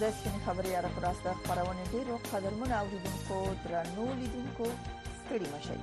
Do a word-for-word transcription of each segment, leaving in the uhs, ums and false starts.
د سپین خبري ارقراس د خبرونه ډیرو قدرمن اوریدونکو درنو لیدونکو ستړي مشي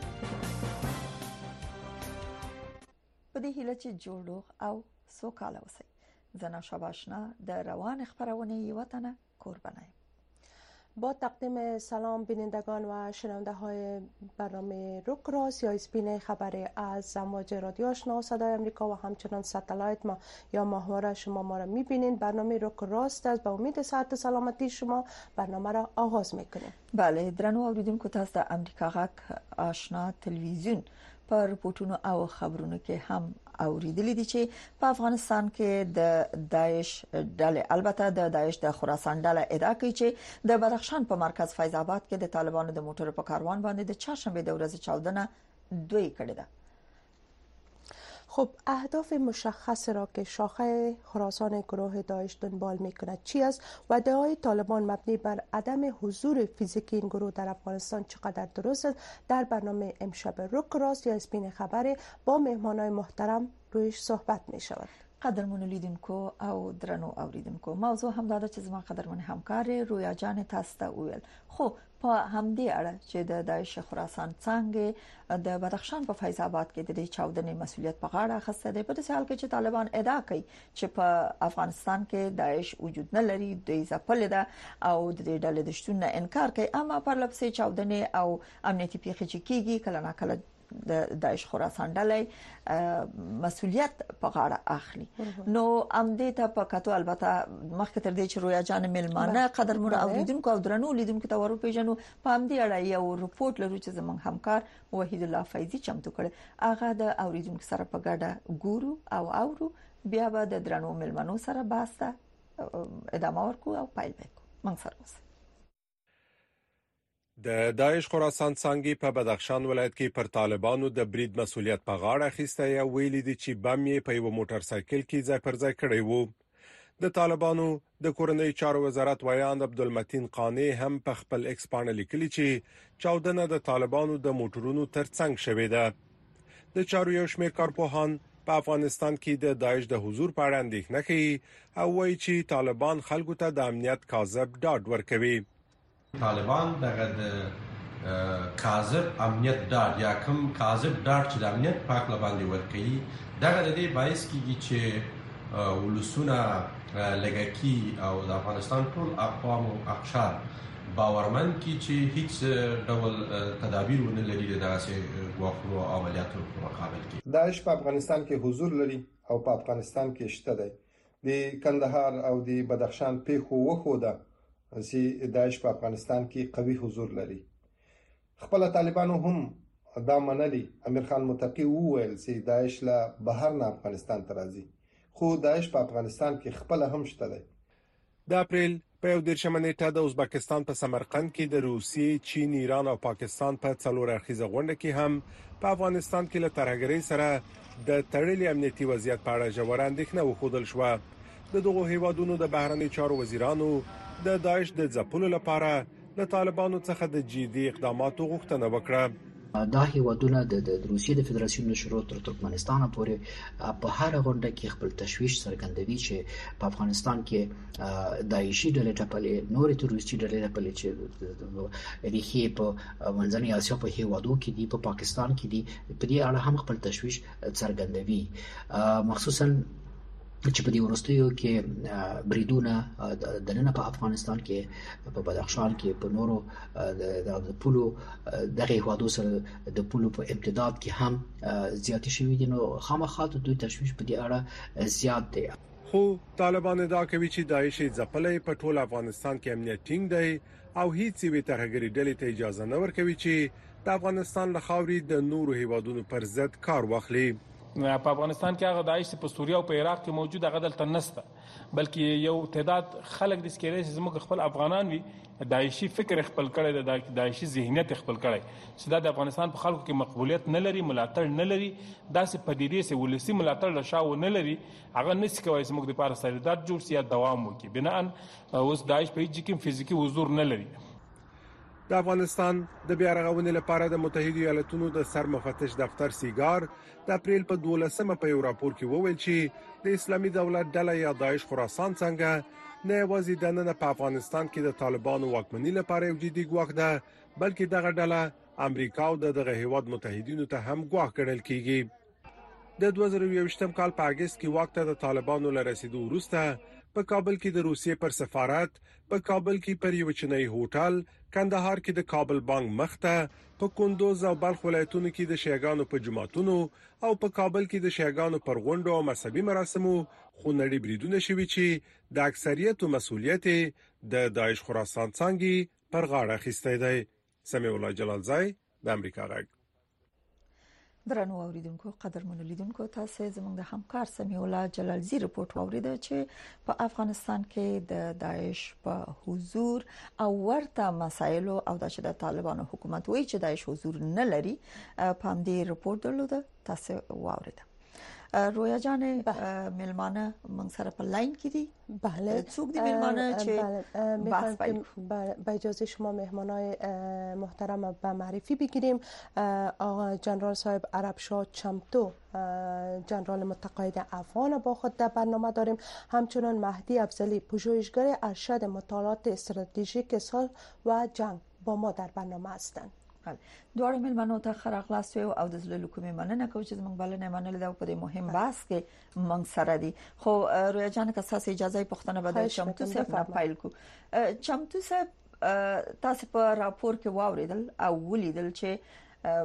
په دې هیله چې جوړو او سوکاله اوسئ. زنا شباشنا در روان خبرونه یوتنه قربانایم. با تقدیم سلام بینندگان و شنونده های برنامه روک راست یا اسپین خبری از امواج رادیو آشنا صدای امریکا و همچنان ستلایت ما یا ماهواره شما ما را میبینین. برنامه روک راست است. با امید صحت سلامتی شما برنامه را آغاز میکنیم. بله درنو اوریدونکو تاسو د امریکا غږ آشنا تلویزیون پر رپورټونو او خبرونو کې هم اوریدلې دي چې په افغانستان کې د داعش ډلې البته د داعش د خراسان ډله ادعا کوي چې د بدخشان په مرکز فیض آباد کې د طالبانو د موټرو په کاروان باندې د چهارشنبه د ورځې چاودنه دوی کړې ده. خب اهداف مشخص را که شاخه خراسان گروه داعش دنبال میکند چی است و ادعای طالبان مبنی بر عدم حضور فیزیکی این گروه در افغانستان چقدر درست است؟ در برنامه امشب روک راست یا اسپین خبری با مهمانای محترم رویش صحبت می شود. قدرمن لیدونکو او درنو اوریدونکو موضوع هم دا چې زما قدرمن همکار رویا جان تاسو ته ویل خو په همدې اړه چې د داعش خراسان څنګه د بدخشان په فیض آباد کې د چاودنې مسولیت په غاړه اخیسته دی. په دې حال کې چې طالبان ادعا کوي چې په افغانستان کې داعش وجود نه لري، د ځپل ده او د دې ډلې د شتون نه انکار کوي، اما پر لپسې چاودنې او امنیتي پیښې چې کیږي کله نه کله د داعش خراسان ډلې مسولیت په غاړه اخلي. نو امدې ته په کتو البته مخکې تر دې چې رویا جان ملمانه قدرمن اوریدونکو او درنو لیدونکو ته ورو پیژنو په امدې اړه یو رپورت لرو چې زموږ همکار وحید الله فیضی چمتو کړ. هغه د اوریدونکو سره په ګډه ګورو او اورو بیا به د درنو ملمنو سره باسته ادامه ورکو او پایل وکړو. موږ سره اوسئ. د داعش خراسان څنګه په بدخشان ولایت کې پر طالبانو د برید مسولیت په غاړه اخیسته یا ویلي دي چې بم یې په یو موټر سایکل کې ځای پر ځای کړی وو. د طالبانو د کورنۍ چارو وزارت ویان عبدالمتین قانی هم په خپل ایکس باندې لیکلي چې چاودنه د طالبانو د موټرونو ترڅنګ شوې ده. د چارو یو شمېر کارپوهان په افغانستان کې د داعش د حضور په اړه اندېښنه کوي او وایي چې طالبان خلکو ته د امنیت کاذب ډاډ ورکوي. طالبان دغه د کاذب امنیت ډاډ یا کوم کاذب ډاډ چې د امنیت پاک لباندې ورکوي دغه د دې باعث کیږي چې ولسونه لګکی او د افغانستان ټول اقوام او اقشار باورمن کی چې هیڅ ډول تدابیر ونه لري د داسې غوښتنو او عملیاتو په مقابل کې. داعش په افغانستان کې حضور لري او په افغانستان کې شته دی. د کندهار او د بدخشان پیښو وخوده چې داعش په افغانستان کې قوي حضور لري. خپل طالبانو هم دا منلي. امیر خان متقی وویل چې داعش له بهر نه افغانستان ته راځي، خو داعش په افغانستان کې خپل هم شته دی. د اپریل په یو دیرشمه نیټه د ازبکستان په سمرقند کې د روسیې، چین، ایران او پاکستان په څلور اړخیزه غونډه کې هم په افغانستان کې له ترهګرۍ سره د تړلې امنیتي وضعیت په اړه ژور اندېښنه وښودل شوه. د دغو هیوادونو د بهرنی چارو وزیرانو د داعش د ځپلو لپاره د طالبانو څخه د جدي اقداماتو غوښتنه وکړه. دا هیوادونه د روسیې د فدراسیون شروع تر ترکمنستان پورې په هر غونډه کې خپل تشویش څرګندوي چې په افغانستان کې داعشي ډلې ټپلې نورې تروریستي ډلې ټپلې چې ریښې په منځنۍ اسیا په هیوادو کې دي، په پاکستان کې دي، په دې اړه هم خپل تشویش څرګندوي. مخصوصا چې په دې ورستیو کې بریدونه د نن په افغانستان کې په بدخشان کې په نورو د پولو دغه هوادو سره د پولو په امتداد کې هم زیات شوي دي. نو خامخا د دوی تشویش په دې اړه زیات دی. خو طالبان ادعا کوي چې داعش ځپلې په ټول افغانستان کې امنیت ټینګ دی او هیڅ وی ترهګری ډلې ته اجازه نه ورکوي چې د افغانستان له خاورې د نورو هیوادونو پر ضد کار واخلي. په افغانستان کې هغه داعش په سوریه او په عراق کې موجود هغه دلته نشته، بلکې یو تعداد خلک د سکیرې چې زموږ خپل افغانان وي داعشي فکر خپل کړي، د داعشي ذهنیت خپل کړي چې دا د افغانستان په خلکو کې مقبولیت نه لري، ملاتړ نه لري، داسې پدیدې سه ولسی ملاتړ لشاو نه لري، هغه نشي کوي چې موږ د پاره سردار جوړ سي یا دوام وکړي. بناء اوس داعش په هیڅ کې فزیکی حضور نه لري. د افغانستان د بیا رغونې لپاره د متحده ایالاتونو د سرمفتش دفتر سیګار د اپریل په دولسمه په یو راپور کې وویل چې د اسلامي دولت ډله یا داعش خراسان څنګه نه یوازې د نن په افغانستان کې د طالبانو واکمنۍ لپاره یو جدي ګواښ ده، بلکې دغه ډله امریکا او دغه هیواد متحدینو ته هم ګواښ ګڼل کیږي. د دوه زره یوویشتم کال په اگست کې واک ته د طالبانو لرسیدو وروسته په کابل کې د روسیې پر سفارت، په کابل کې پر یو چینایي هوټل، کندهار کې د کابل بانک مخته، په کندوز او بلخ ولایتونو کې د شیعاګانو په جماعتونو او په کابل کې د شیعاګانو پر غونډو او مذهبي مراسمو خونړي بریدونه شوي چې د اکثریت مسؤلیت د داعش خراسان څنګه پر غاړه اخیستی دی. سمیع الله جلالزای، د امریکا غږ. درنو اوریدونکو، قدرمنو لیدونکو، تاسو زموږ د همکار سمیع الله جلالزی رپورت واوریده چې په افغانستان کې د داعش په حضور او ورته مسایلو او د طالبانو حکومت وایي چې داعش حضور نه لري. په همدې رپورت درلوده، تاسو واوریده. رویا جان، ملمانه من سره په لاین کې دي. بله، څوک دي ملمانه چې بحث پایل؟ با اجازه شما مهمانای محترم به معرفی بگیریم. آقا جنرال صاحب عربشاه چمتو، جنرال متقاعد افغان با خود در برنامه داریم. همچنان مهدی افضلی، پژوهشگر ارشد مطالعات استراتژیک سال و جنگ با ما در برنامه هستند. دوړ ملمنو ته خراغلاس او د زلو کومې مننه کوم چې موږ بلنه منل دا په دې مهم بحث کې موږ سره دي. خو رویا جان که تاسو اجازه پوښتنه بده چمتو صاحب پایل کو. چمتو صاحب، تاسو په راپور کې واوریدل او ولیدل چې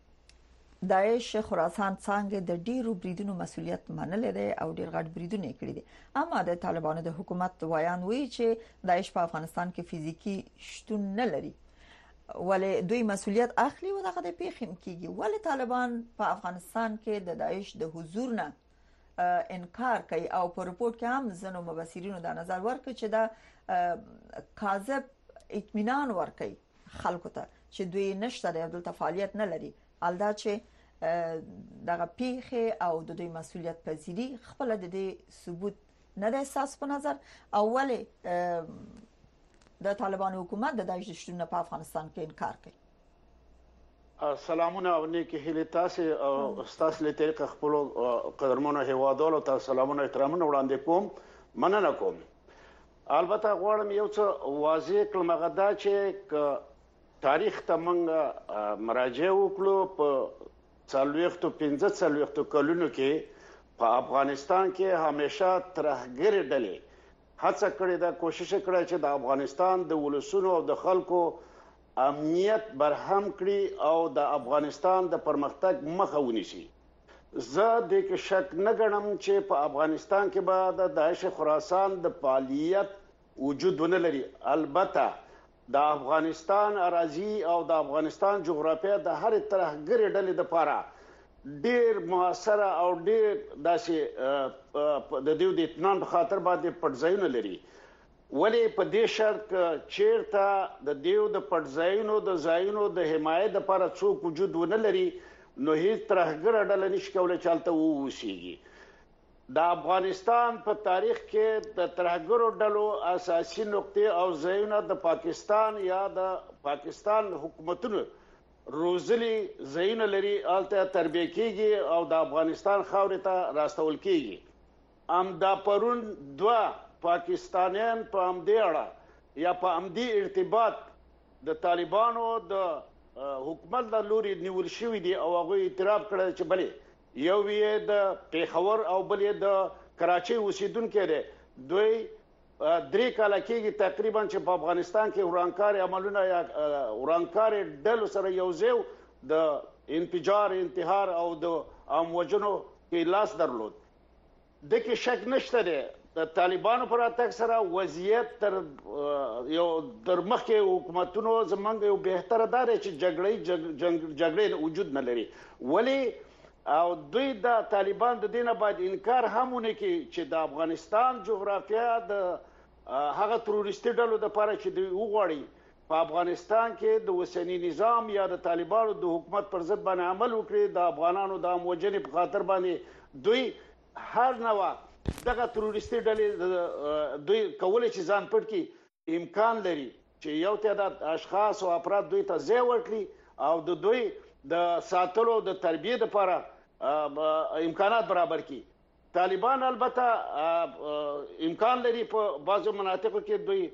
داعش خراسان څنګه د ډیرو بریدونو مسولیت منل دي او ډیر غټ بریدونه کړی دي، اما د طالبانو د حکومت وایان وی چې داعش په افغانستان کې فزیکی شتون نه لري، ولې دوی مسولیت اخلي او دغه د پیښم کیږي. ولې طالبان په افغانستان کې د داعش د حضور نه انکار کوي او په رپورت کې هم ځنو مبصرینو د نظر ورکړي چې دا کاذب اطمینان ورکړي خلکو ته چې دوی نشته د عدالت فعالیت نه لري، الدا چې دغه پیښه او د دوی مسولیت پذیری خپل د دې ثبوت نه د اساس په نظر اول د طالبانو حکومت د داعش شتون په افغانستان کې انکار کوي. سلامونه او نیکی هیله تاسو او تاسو له طریق خپل قدرمنو هیوادولو ته سلامونه احترامونه وړاندې کوم، مننه کوم. البته غواړم یو څه واضح کړم غدا چې تاریخ ته موږ مراجعه وکړو. په څلوېښتو پنځه څلوېښتو کلونو کې په افغانستان کې همیشه ترهګر ډلې هڅه کړې ده، کوشش کړې چې د افغانستان د ولسونو او د خلکو امنیت برهم کړي او د افغانستان د پرمختګ مخه ونیسي. زه د کې شک نه ګڼم چې په افغانستان کې به د داعش خراسان د فعالیت وجود ونه لري. البته د افغانستان اراضي او د افغانستان جغرافیه د هر ترهګر ډلې لپاره ډیر موثره او ډیر داسې د دیو د اطمینان په خاطر باندې پټځایونه لري. ولې په دې شرط چیرته د دیو د پټځایونو د ځایونو د حمایت لپاره څوک وجود ونه لري، نو هیڅ ترهګر ډله نشي کولای چالته ووسیږي. د افغانستان په تاریخ کې د ترهګرو ډلو اساسي نقطې او ځایونه د پاکستان یا د پاکستان حکومتونو روزلي ځایونه لري، الته تربیه کیږي او د افغانستان خاورې ته راستول کیږي. ام دا پرون دوا پاکستانیان په امدې اړه یا په امدې ارتباط د طالبانو د حکومت د لوري نیول شوی دی او هغه اعتراف کړی چې بلې یو یې د پیښور او بل یې د کراچۍ اوسیدونکو دی. دوی درې کاله کېږي تقریبا چې په افغانستان کې ورانکار عملونه یا ورانکار ډلو سره یو ځای د انفجار، انتحار او د اموجنو کې لاس درلود. د کې شک نشته دی د طالبانو پر اتک سره وضعیت تر یو در مخکې حکومتونو زمونږ یو بهتره دار چې جګړې جګړې وجود نه لري. ولی او دوی د طالبان د دینه باید انکار همونه کې چې د افغانستان جغرافیه د هغه تروریستي ډلو د لپاره چې دوی وغواړي په افغانستان کې د اوسنی نظام یا د طالبانو د حکومت پر ضد باندې عمل وکړي، د افغانانو د اموجنې په خاطر باندې دوی هر نوع دغه تروریستي ډلې دوی کولای چې ځان پټ کړي، امکان لري چې یو تعداد اشخاص او افراد دوی ته ځای ورکړي او د دوی د ساتلو د تربیه لپاره امکانات برابر کړي. طالبان البته امکان لري په بعضو مناطقو کې دوی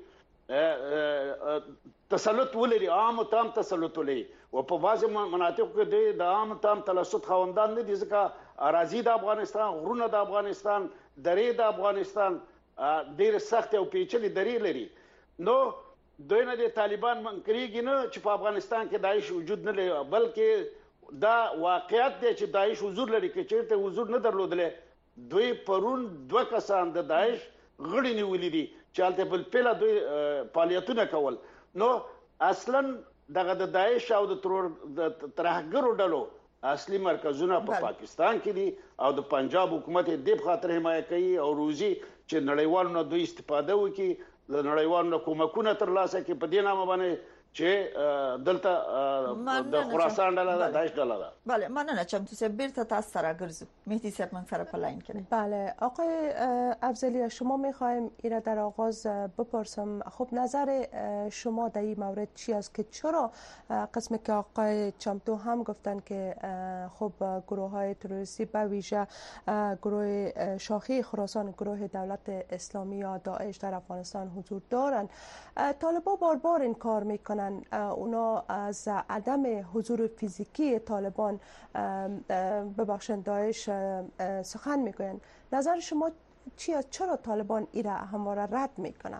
تسلط ولري، عام تام تسلط ولري، او په بعضو مناطقو کې دوی د عام تام تسلط خوندان نه دي، ځکه اراضي د افغانستان، غرونه د افغانستان، درې د افغانستان ډېر سخت او پیچلي درې لري. نو دوی نه د طالبان منکرېږي نه چې په افغانستان کې داعش وجود نه لري، بلکې دا واقعیت دی چې داعش حضور لري. که چېرته حضور نه درلودلی، دوی پرون دوه کسان د داعش غړي نیولي دي چې هلته بالفعله دوی فعالیتونه کول. نو اصلا دغه د داعش او د ترهګرو ډلو اصلي مرکزونه په پاکستان کې دي او د پنجاب حکومت دې په خاطر حمایه کوي او روزي چې نړیوالو نه دوی استفاده وکړي، د نړیوالو نه کومکونه ترلاسه کړي په دې نامه باندې چې دلته د خراسان ډله ده، داعش ډله ده. بله، مننه. چمتو صاحب بیرته تاسو سره ګرځو. مهدی صاحب من سره په لاین کې. بله آقای افضلی، شما میخوایم ایره در آغاز بپرسم، خب نظر شما در این مورد چی است که چرا قسمی که آقای چمتو هم گفتن که خب گروه های تروریستی به ویژه گروه شاخی خراسان، گروه دولت اسلامی یا داعش در افغانستان حضور دارند، طالبان بار بار این کار میکنن، اونا از عدم حضور فیزیکی طالبان ببخشند داعش سخن میگوین. نظر شما چی است؟ چرا طالبان ایره همواره رد میکنن؟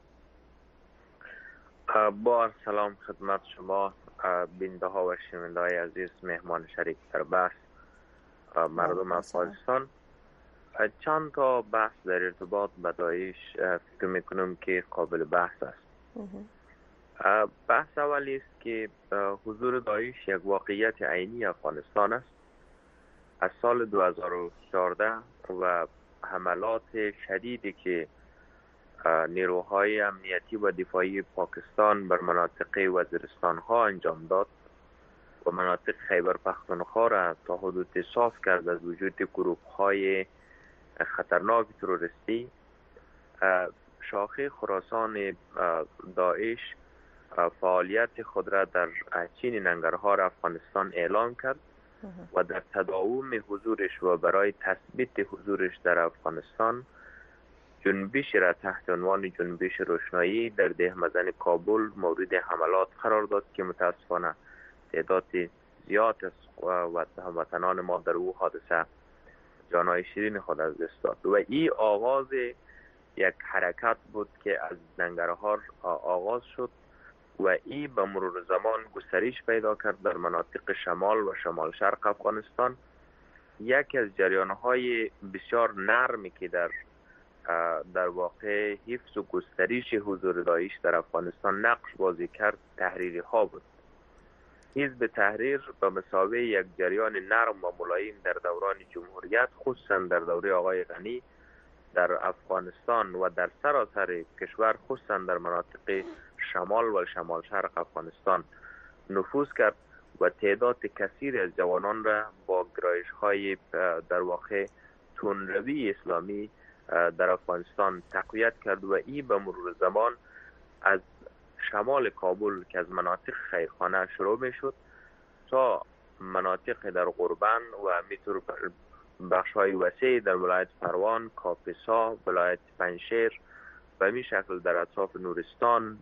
با سلام خدمت شما بیننده ها و شنونده های عزیز، مهمان شریک در بحث مردم افغانستان. چند تا بحث در ارتباط با داعش فکر میکنم که قابل بحث است. بحث اولی است که حضور داعش یک واقعیت عینی افغانستان است. از سال دو هزار و چهارده و حملات شدیدی که نیروهای امنیتی و دفاعی پاکستان بر مناطق وزیرستان ها انجام داد و مناطق خیبر پختونخوا را تا حدود صاف کرد از وجود گروه های خطرناک تروریستی، شاخه خراسان داعش فعالیت خود را در چین ننگرهار افغانستان اعلام کرد و در تداوم حضورش و برای تثبیت حضورش در افغانستان جنبش را تحت عنوان جنبش روشنایی در دهمزن کابل مورد حملات قرار داد که متاسفانه تعداد زیاد از هموطنان ما در او حادثه جانهای شیرین خود از دست داد و این آغاز یک حرکت بود که از ننگرهار آغاز شد و این به مرور زمان گسترش پیدا کرد در مناطق شمال و شمال شرق افغانستان. یکی از جریانهای بسیار نرمی که در در واقع حفظ و گسترش حضور داعش در افغانستان نقش بازی کرد تحریری ها بود. حزب تحریر به مسابقه یک جریان نرم و ملایم در دوران جمهوریت، خصوصا در دوره آقای غنی، در افغانستان و در سراسر کشور، خصوصا در مناطق شمال و شمال شرق افغانستان نفوذ کرد و تعداد کثیر از جوانان را با گرایش های در واقع تندروی اسلامی در افغانستان تقویت کرد و این به مرور زمان از شمال کابل که از مناطق خیرخانه شروع می شد تا مناطق در غربن و میتور بخش های وسیع در ولایت پروان، کاپیسا، ولایت پنشیر و همین شکل در اطراف نورستان،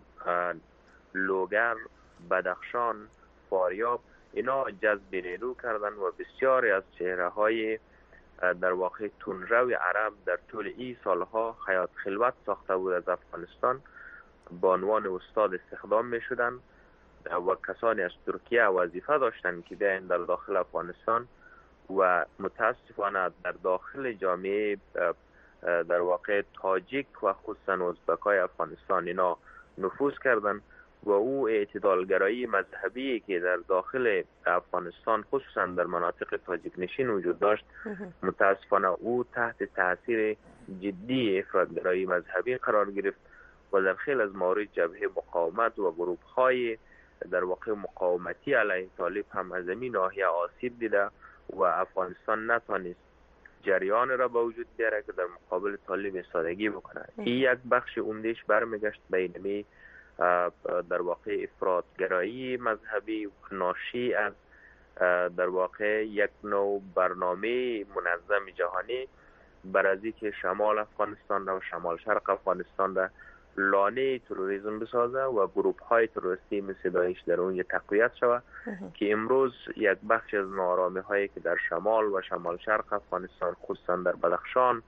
لوگر، بدخشان، فاریاب، اینا جذب نیرو کردن و بسیاری از چهره های در واقع تندرو عرب در طول این سالها حیات خلوت ساخته بود از افغانستان با عنوان استاد استخدام می شدن و کسانی از ترکیه وظیفه داشتند که بیاین در داخل افغانستان و متاسفانه در داخل جامعه در واقع تاجیک و خصوصا ازبکای افغانستان اینا نفوذ کردند و او اعتدالگرایی مذهبی که در داخل افغانستان خصوصا در مناطق تاجیک نشین وجود داشت، متاسفانه او تحت تاثیر جدی افراطگرایی مذهبی قرار گرفت و در خیلی از موارد جبهه مقاومت و گروه های در واقع مقاومتی علیه طالب هم از این ناحیه آسیب دیده و افغانستان نتوانست جریان را به وجود بیاره که در مقابل طالب ایستادگی بکنه. این یک بخش عمدهش برمیگشت به اینمی در واقع افراطگرایی مذهبی ناشی از در واقع یک نوع برنامه منظم جهانی برازی که شمال افغانستان را و شمال شرق افغانستان را لانه تروریسم بسازه و گروپ های تروریستی مثل داعش در اون تقویت شود که امروز یک بخش از ناآرامی هایی که در شمال و شمال شرق افغانستان خصوصا در بدخشان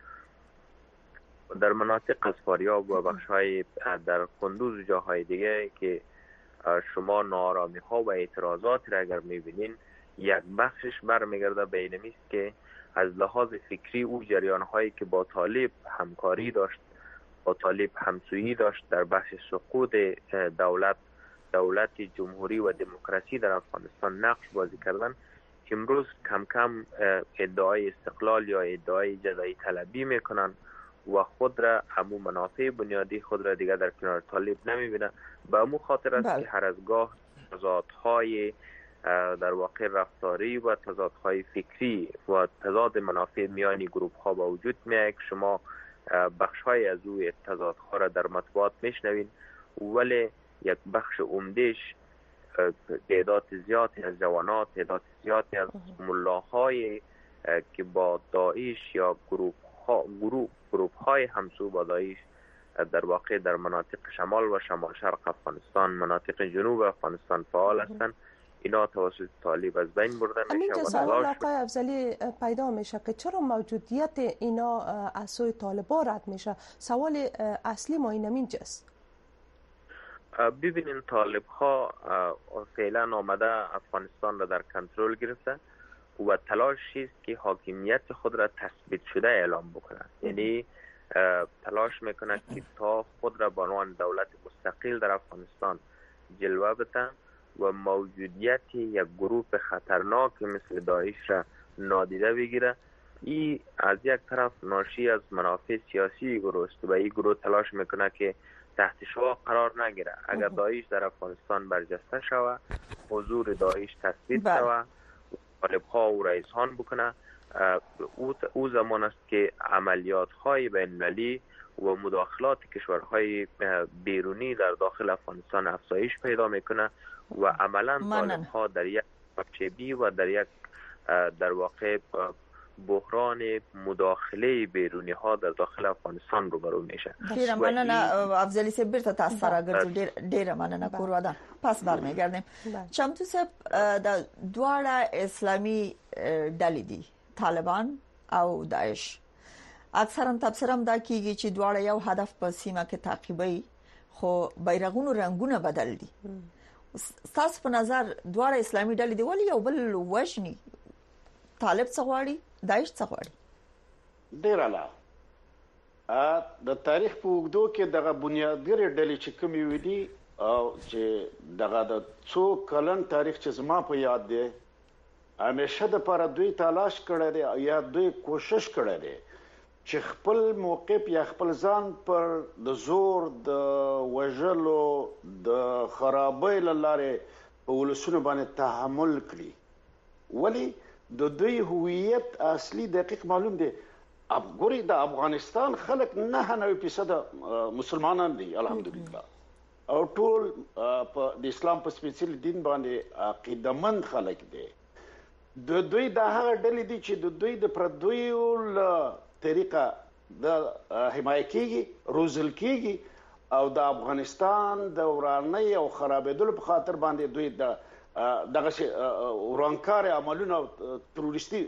در مناطق از فاریاب و بخش های در کندوز و جاهای دیگه که شما ناآرامی ها و اعتراضات را اگر میبینین یک بخشش برمیگرده به اینمی است که از لحاظ فکری او جریان هایی که با طالب همکاری داشت، با طالب همسویی داشت در بخش سقوط دولت دولت جمهوری و دموکراسی در افغانستان نقش بازی کردن، امروز کم کم ادعای استقلال یا ادعای جدایی طلبی میکنن و خود را همو منافع بنیادی خود را دیگر در کنار طالب نمیبینن. به امو خاطر است که هر از گاه تضادهای در واقع رفتاری و تضادهای فکری و تضاد منافع میانی گروپ ها با وجود میاد که شما بخش های از او تضادها را در مطبوعات میشنوین، ولی یک بخش عمدهش تعداد زیادی از جوانات، تعداد زیادی از ملاهای که با داعش یا گروپ ها گروپ گروپ های همسو با داعش در واقع در مناطق شمال و شمال شرق افغانستان، مناطق جنوب افغانستان فعال هستند، اینا توسط طالب از بین برده میشه. همینجا سوال آقای افضلی پیدا میشه که چرا موجودیت اینا از سوی طالبان رد میشه؟ سوال اصلی ما این اینجاست. ببینین طالب ها فعلا آمده افغانستان را در کنترل گرفته و تلاشی است که حاکمیت خود را تثبیت شده اعلام بکنه، یعنی تلاش میکنه که تا خود را به عنوان دولت مستقل در افغانستان جلوه بده و موجودیت یک گروه خطرناک مثل داعش را نادیده بگیره. این از یک طرف ناشی از منافع سیاسی گروه است و این گروه تلاش میکنه که تحت شعاع قرار نگیره. اگر داعش در افغانستان برجسته شود، حضور داعش تثبیت شود، طالب ها او را اذعان بکنه، او, او زمان است که عملیات های بین المللی و مداخلات کشورهای بیرونی در داخل افغانستان افزایش پیدا میکنه و عملا طالب ها در یک چبی و در یک در واقع بحران مداخله بیرونی ها در داخل افغانستان روبرو میشه. ډیره مننه افضلی صاحب، بیرته تاسو سره ګرځو. ډیره مننه کوروا ده. پس برمیگردیم. چمتو صاحب، د دواړه اسلامي ډلې دي، طالبان او داعش. اکثرا تفسیر هم دا کیږي چې دواړه یو هدف په سیمه کې تعقیبوي، خو بیرغونو رنگونه بدل دي. تاسو په نظر دواړه اسلامي ډلې دی ولې یو بل وژني؟ طالب څه غواړي، داعش څه غواړي؟ ډیر اعلی. ا د تاریخ په وګړو کې دغه بنیادګر ډلې چې کومې ودی او چې دغه د څو کلن تاریخ چې زما په یاد دی، همیشه د پر دوی تلاش کړی دی یا دوی کوشش کړی دی چې خپل موقف یا خپل ځان پر د زور د وژلو د خرابۍ لاره په ولسونو باندې تحمل کړي. ولی د دوی هویت اصلي دقیق معلوم دی. افغوري د افغانستان خلک نه نه فیصد مسلمانان دي الحمدلله، او ټول په د اسلام په سپیڅلي دین باندې عقیدمن خلک دي. د دوی د هغه ډلې دي چې د دوی د پردویو طریقه د حمایت کیږي، روزل کیږي، او د افغانستان د ورانۍ او خرابېدلو په خاطر باندې دوی د دغه ورانکار عملونه تروریستي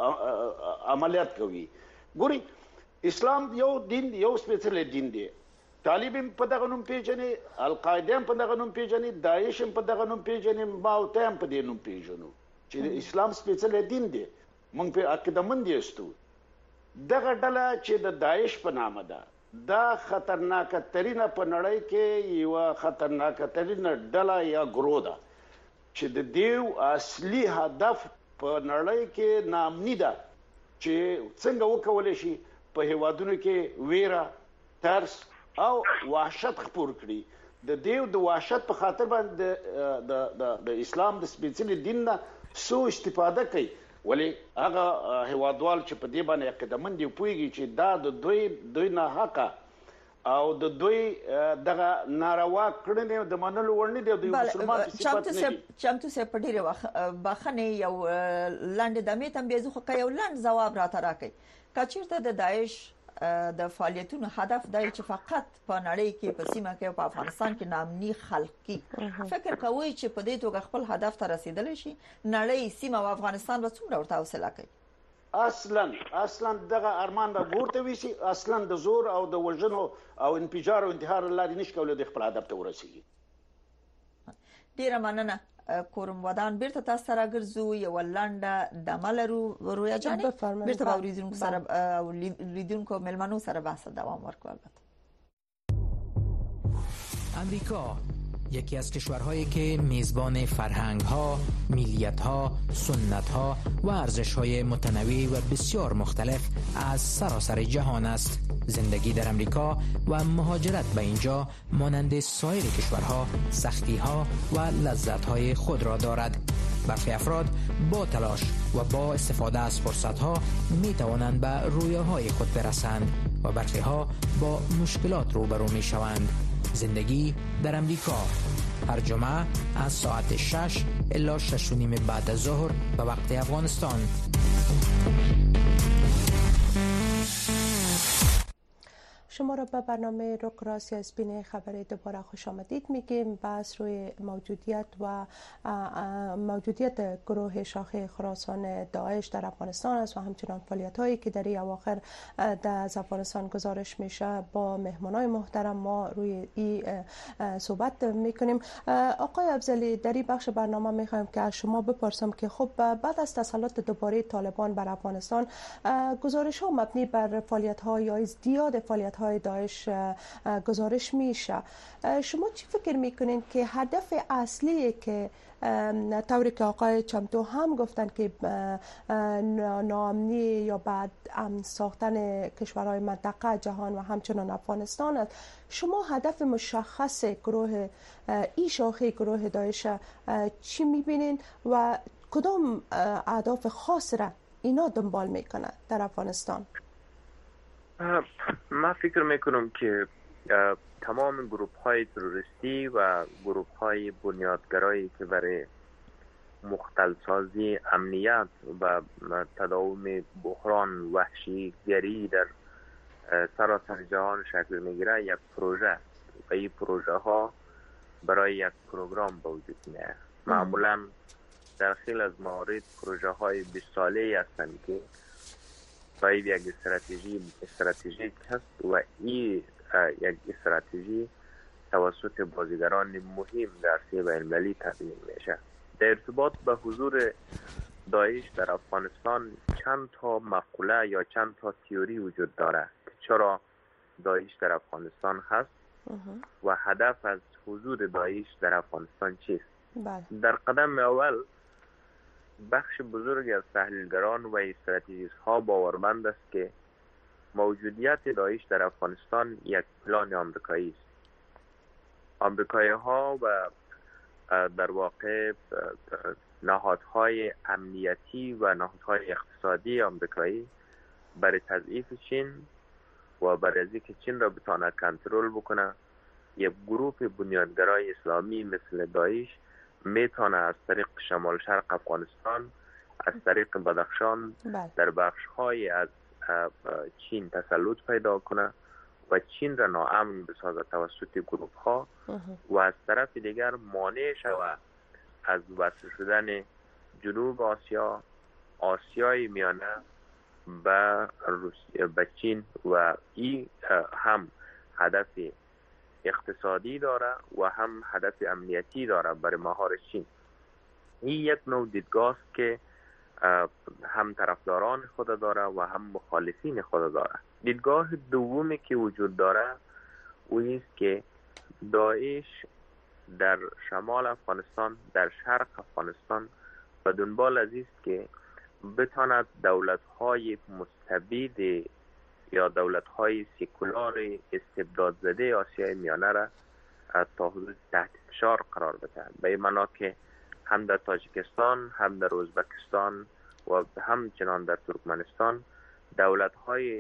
عملیات کوي. ګوري اسلام یو دین، یو سپیڅلی دین دی. طالب په دغه نوم پیژني، القاعده په دغه نوم پیژني، داعش په دغه نوم پیژني، ماوته په دې نوم پیژنو چې اسلام سپیڅلی دین دی. موږ په عقیدمن دي استو. دغه ډله چې د داعش په نامه ده، دا خطرناک ترینه په نړۍ کې یو خطرناک ترینه ډله یا ګروه ده چې د دیو اصلي هدف په نړۍ کې نامنی ده چې څنګه وکولای شي په هیوادونو کې ویره، ترس او وحشت خپور کړي. د دیو د وحشت په خاطر باندې د د اسلام د سپیڅلي دین نه سو استفاده کوي. ولی هغه هیوادوال چې په دې باندې عقیدمن دي پوهیږي چې دا د دوی دوی نه حقه او د دوی دغه ناروا کړنې د منلو وړ نه دي د مسلمان په صفت نه دي. چمتو سه په ډیره وخت بخنه یو لاندې د میتم به زه خو یو لاند جواب را تراکې کچیرته د داعش د فعالیتونو هدف دی چې فقط په نړۍ کې په سیمه کې او په افغانستان کې نامني خلقي فکر کوي چې په دې توګه خپل هدف ته رسیدل شي نړۍ سیمه او افغانستان به څومره ورته حوصله کوي؟ اصلا اصلا دغه ارمان به ورته ویسي اصلا د زور او د وژنو او انفجار او انتحار لاري نشي کولای د خپل هدف ته ورسیږي. ډیره مننه کورم ودان بیرته تاسو سره ګرځو یو لنډه د ملرو رویا جانې بیرته باوریدونکو سره او لیدونکو ملمنو سره بحث دوام ورکو. البته امریکا یکی از کشورهایی که میزبان فرهنگ‌ها، ملیت‌ها، سنت‌ها و ارزش‌های متنوع و بسیار مختلف از سراسر جهان است. زندگی در امریکا و مهاجرت به اینجا مانند سایر کشورها سختی‌ها و لذت‌های خود را دارد. برخی افراد با تلاش و با استفاده از فرصت‌ها می‌توانند به رویاهای خود برسند و برخی‌ها با مشکلات روبرو می‌شوند. زندگی در امریکا هر جمعه از ساعت شش الی شش و نیم بعد از ظهر به وقت افغانستان. شما را به برنامه روکراسی از بین خبری دوباره خوش آمدید میگیم. بحث روی موجودیت و موجودیت گروه شاخه خراسان داعش در افغانستان است و همچنان فعالیت هایی که در این اواخر در افغانستان گزارش میشه. با مهمانای محترم ما روی این صحبت میکنیم. آقای افضلی، در این بخش برنامه میخوایم که از شما بپرسم که خب بعد از تسلط دوباره طالبان بر افغانستان گزارش ها مبنی بر فعالیت ها یا ازدیاد فعالیت های داعش گزارش میشه. شما چی فکر میکنین که هدف اصلی که طوری که آقای چمتو هم گفتن که ناامنی یا بعد امن ساختن کشورهای منطقه جهان و همچنان افغانستان است، شما هدف مشخص گروه ای شاخه گروه داعش چی میبینین و کدام اهداف خاص را اینا دنبال میکنه در افغانستان؟ من فکر میکنم که تمام گروپ های تروریستی و گروپ های بنیادگرایی که برای مختلسازی امنیت و تداوم بحران وحشی گری در سراسر جهان شکل میگیره یک پروژه است و این پروژه ها برای یک پروگرام به وجود میاد. معمولا در خیلی از موارد پروژه های بیست ساله هستند که صاحب یک استراتژی استراتژیک هست و این یک استراتژی توسط بازیگران مهم در سطح بین‌المللی تدوین میشه. در ارتباط به حضور داعش در افغانستان چند تا مقوله یا چند تا تئوری وجود داره که چرا داعش در افغانستان هست و هدف از حضور داعش در افغانستان چیست. در قدم اول بخش بزرگی از تحلیلگران و استراتژیست ها باورمند است که موجودیت داعش در افغانستان یک پلان آمریکایی است. آمریکایی ها و در واقع نهادهای امنیتی و نهادهای اقتصادی آمریکایی برای تضعیف چین و برای اینکه چین را بتواند کنترل بکنه، یک گروه بنیادگرای اسلامی مثل داعش میتونه از طریق شمال شرق افغانستان، از طریق بدخشان در بخش های از چین تسلط پیدا کنه و چین را ناامن بسازد توسط گروه ها و از طرف دیگر مانع شود از وصل شدن جنوب آسیا، آسیای میانه به روسیه، به چین و این هم هدف اقتصادی داره و هم هدف امنیتی داره برای مهار چین. این یک نوع دیدگاه است که هم طرفداران خود داره و هم مخالفین خود داره. دیدگاه دومی که وجود داره او است که داعش در شمال افغانستان، در شرق افغانستان و دنبال از است که بتواند دولت‌های مستبد یا دولت‌های سکولار استبداد زده آسیای میانه را تا حدود تحت فشار قرار بده. به این معنا که هم در تاجیکستان، هم در ازبکستان و همچنان در ترکمنستان دولت‌های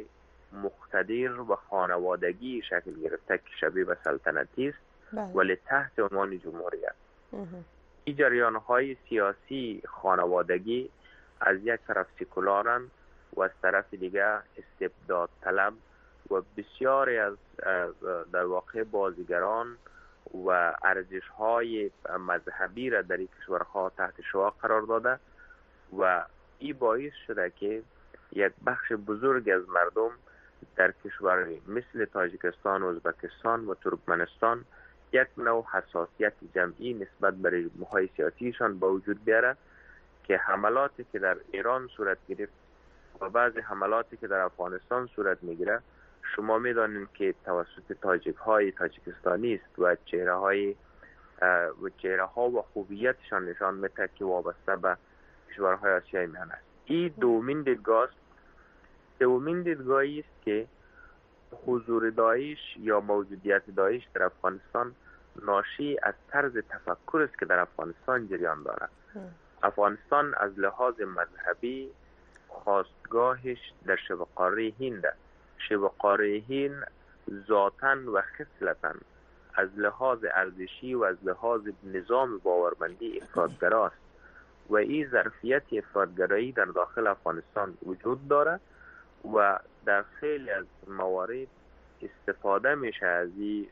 مقتدر و خانوادگی شکل گرفته که شبیه به سلطنتی است ولی تحت عنوان جمهوریت. این جریان های سیاسی خانوادگی از یک طرف سکولارن و از طرف دیگه استبداد طلب و بسیاری از در واقع بازیگران و ارزش های مذهبی را در این کشورها تحت شعاع قرار داده و این باعث شده که یک بخش بزرگ از مردم در کشورهای مثل تاجیکستان، ازبکستان و ترکمنستان یک نوع حساسیت جمعی نسبت به رژیم‌های سیاسیشان با وجود بیاره که حملاتی که در ایران صورت گرفت و بعضی حملاتی که در افغانستان صورت میگیره شما میدانید که توسط تاجیک های تاجیکستانی است و چهره های و چهره ها و خوبیتشان نشان میده که وابسته به کشورهای آسیای میانه است. این دومین دیدگاه است. دومین دیدگاهی است که حضور داعش یا موجودیت داعش در افغانستان ناشی از طرز تفکر است که در افغانستان جریان دارد. افغانستان از لحاظ مذهبی خواستگاهش در شبه قاره هند است. شبه قاره هند ذاتاً و خصلتاً از لحاظ ارزشی و از لحاظ نظام باورمندی افراط‌گراست و این ظرفیت افراط‌گرایی در داخل افغانستان وجود دارد و در خیلی از موارد استفاده میشه از این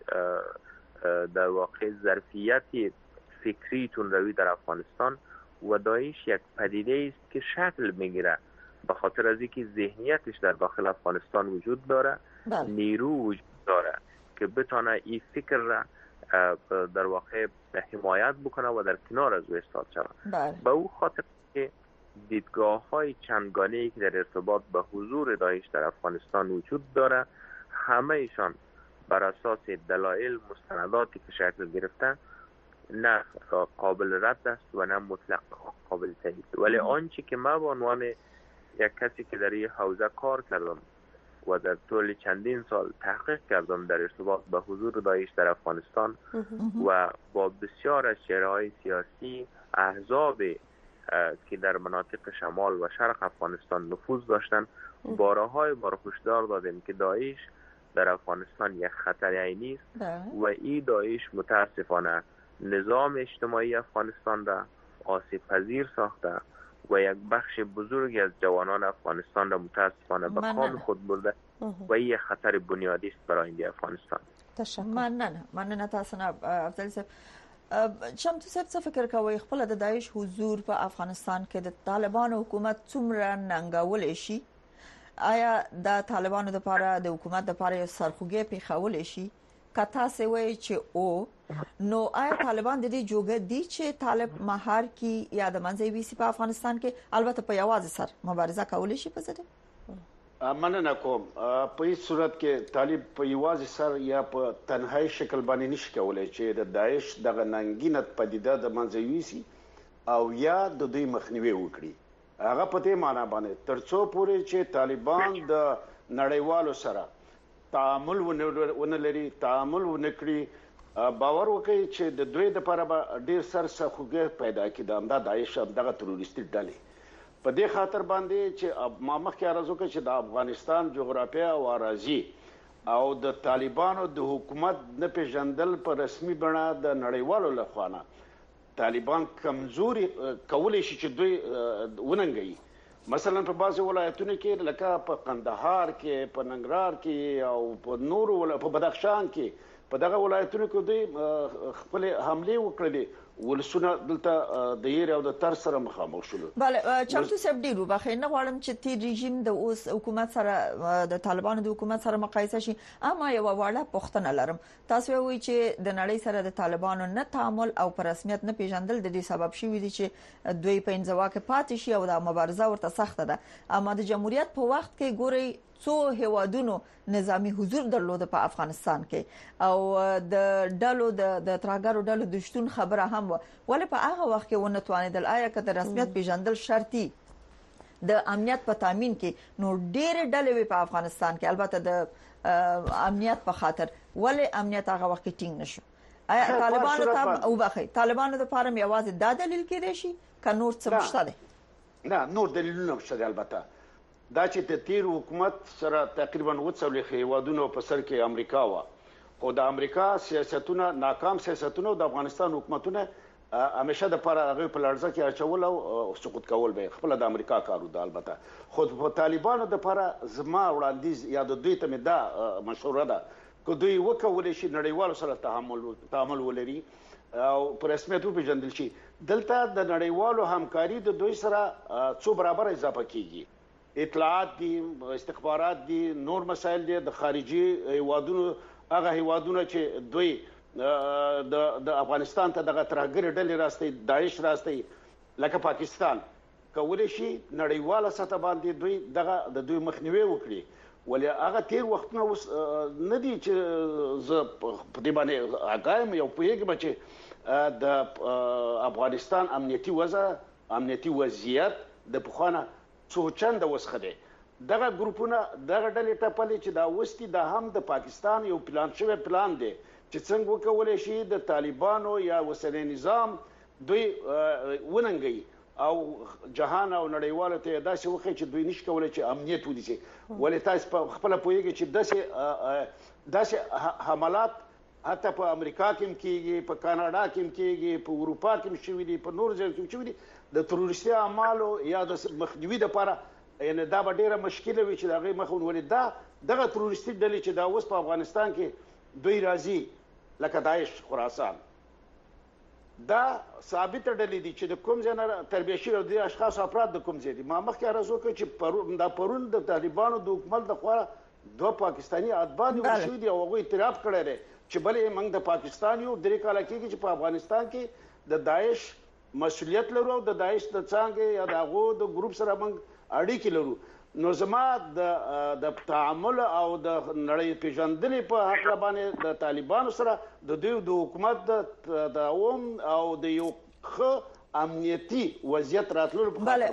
در واقع ظرفیت فکری تون روی در افغانستان و داعش یک پدیده است که شکل میگیره به خاطر از اینکه ذهنیتش در داخل افغانستان وجود داره، نیرو وجود داره که بتونه این فکر را در واقع حمایت بکنه و در کنار از او ایستاد شود. به او خاطر که دیدگاه های چندگانه‌ای که در ارتباط به حضور داعش در افغانستان وجود داره همه ایشان بر اساس دلایل مستنداتی که شکل گرفتن نه قابل رد است و نه مطلق قابل تایید. ولی آنچه که ما به عنوان یک کسی که در این حوزه کار کردم و در طول چندین سال تحقیق کردم در ارتباط به حضور داعش در افغانستان و با بسیار از چهره‌های سیاسی احزاب که در مناطق شمال و شرق افغانستان نفوذ داشتند بارهای بار هشدار دادیم که داعش در افغانستان یک خطر عینی است و این داعش متاسفانه نظام اجتماعی افغانستان را آسیب پذیر ساخته و یک بخش بزرگی از جوانان افغانستان را متاسفانه به کام خود برده و این خطر بنیادی است برای این افغانستان. تشکر. مننه مننه تاسو نه افضل صاحب. شمتو صاحب څه فکر کوي خپل د داعش حضور په افغانستان کې د طالبان حکومت څومره ننګول شي؟ آیا د طالبانو لپاره د حکومت لپاره سرخوږی پیښول شي؟ کته څه وایي چې او نو آیا طالبان د دې جوګه دي چې طالب مهار کی یا د منځوي ویسي په افغانستان کې البته په یوازې سر مبارزه کولای شي په ځده؟ مننه کوم. په هیڅ صورت کې طالب په یوازې سر یا په تنهایی شکل باندې نشي کولای چې د داعش دغه ننګینه پدیده د منځوي ویسي او یا د دوی مخنیوي وکړي. هغه په دې معنی باندې ترڅو پورې چې طالبان د نړیوالو سره تعامل ونه لري تعامل ونه کړي باور وکړي چې د دوی لپاره به ډیر سرسخوږی پیدا کړي د داعش دغه تروریستي ډلې په دې خاطر باندې چې ما مخکې عرض وکړ چې د افغانستان جغرافیه او اراضي او د طالبانو د حکومت نه پیژندل په رسمي بڼه د نړیوالو لخوا نه طالبان کمزوري کولای شي چې دوی وننګي. مثلا په بعض ولایتونو کې لکه په قندهار کې په ننګرهار کې او په نورو ولایتونو په بدخشان کې په دغه ولایتونو کې دوی خپل حمله وکړلې ولسونه دلته د یې او د تر سره مخامخ شول. بله چمتو صاحب ډیرو بخیر نه غواړم چې تی رژیم د اوس حکومت سره د طالبانو د حکومت سره مقایسه شي اما یو وړه پښتنه لرم. تاسو وایي چې د نړۍ سره د طالبانو نه تعامل او پر رسمیت نه پیژندل د دې سبب شوی دی چې دوی په انزوا کې پاتې شي او د مبارزه ورته سخته ده. اما د جمهوریت په وخت کې ګوري څو هوادونو نظامی حضور درلوده په افغانستان کې او د ډلو د تراګرو ډلو د شتون خبره هم ولې په هغه وخت کې ونه توانیدل آیا که د رسمیت پیژندل شرطي د امنیت په تامین کې نو ډېر ډلې په افغانستان کې البته د امنیت په خاطر ولې امنیت هغه وخت کې ټینګ نشو؟ آیا طالبانو ته او بخي طالبانو د فارم یوازې دا دلیل کېدای شي که نور څه مشته دي؟ نه نور دلیلونه مشته دي. البته دا چې د تیر حکومت سره تقریبا وڅولې هیوادونو په سر کې امریکا و خو د امریکا سیاستونه ناکام سیاستونه د افغانستان حکومتونه همیشه د پر هغه په لړزه کې اچول او سقوط کول به خپل د امریکا کارو د البته خو په طالبانو د پر زما وړاندیز یا د دوی ته دا مشوره ده کو دوی وکولې شي نړیوالو سره تعامل تعامل ولري او په رسمیت وپیژندل شي دلته د نړیوالو همکاري د دوی سره څو برابر اضافه کیږي اطلاعات دي استخبارات دي نور مسایل دي د خارجي هیوادونو هغه هیوادونه چې دوی د د افغانستان ته دغه ترهګر ډلې راستي داعش راستي لکه پاکستان کولای شي نړیواله سطح باندې دوی دغه د دوی مخنیوي وکړي ولې هغه تیر وختونه اوس نه دي چې ز په دې باندې اګایم یو پیګم چې د افغانستان امنیتي وضع امنیتي وضعیت د پخوانه څو چنده وسخه دي دغه ګروپونه دغه ډلې ټپلې چې دا وستي د هم د پاکستان یو پلان شوی پلان دی چې څنګه وکولای شي د طالبانو یا وسله نظام دوی وننګي او جهان او نړیواله ته داسې وخت چې دوی نشي کولای چې امنیت ونیسي ولې تاسو په خپل پوهیږئ چې داسې داسې حملات حتی په امریکا کې کېږي په کاناډا کې کېږي په اروپا کې شوي دي په نور ځایونو کې شوي دي د تروریستي اعمالو یا د مخنیوي لپاره یعنی دا به ډیره مشکله وي چې دغه مخون ولې دا دغه تروریستي ډلې چې دا اوس په افغانستان کې دوی راځي لکه داعش خراسان دا ثابت ډلې دي چې د کوم ځای نه تربیه شوي دي اشخاص افراد د کوم ځای دي ما مخکې عرض وکړ چې پرون دا پرون د طالبانو د حکومت د خوا دوه پاکستاني اتباع نیول شوي دي او هغوی اعتراف کړی دی چې بلې موږ د پاکستان یو درې کاله کېږي چې په افغانستان کې د داعش مسؤلیت لرو او د داعش د څانګې یا د هغو د ګروپ سره موږ اړیکې لرو نو زما د د تعامل او د نړۍ پیژندنې په حق باندې د طالبانو سره د دوی د حکومت د دوام او د یو ښه امنیتي وضعیت راتلو په بله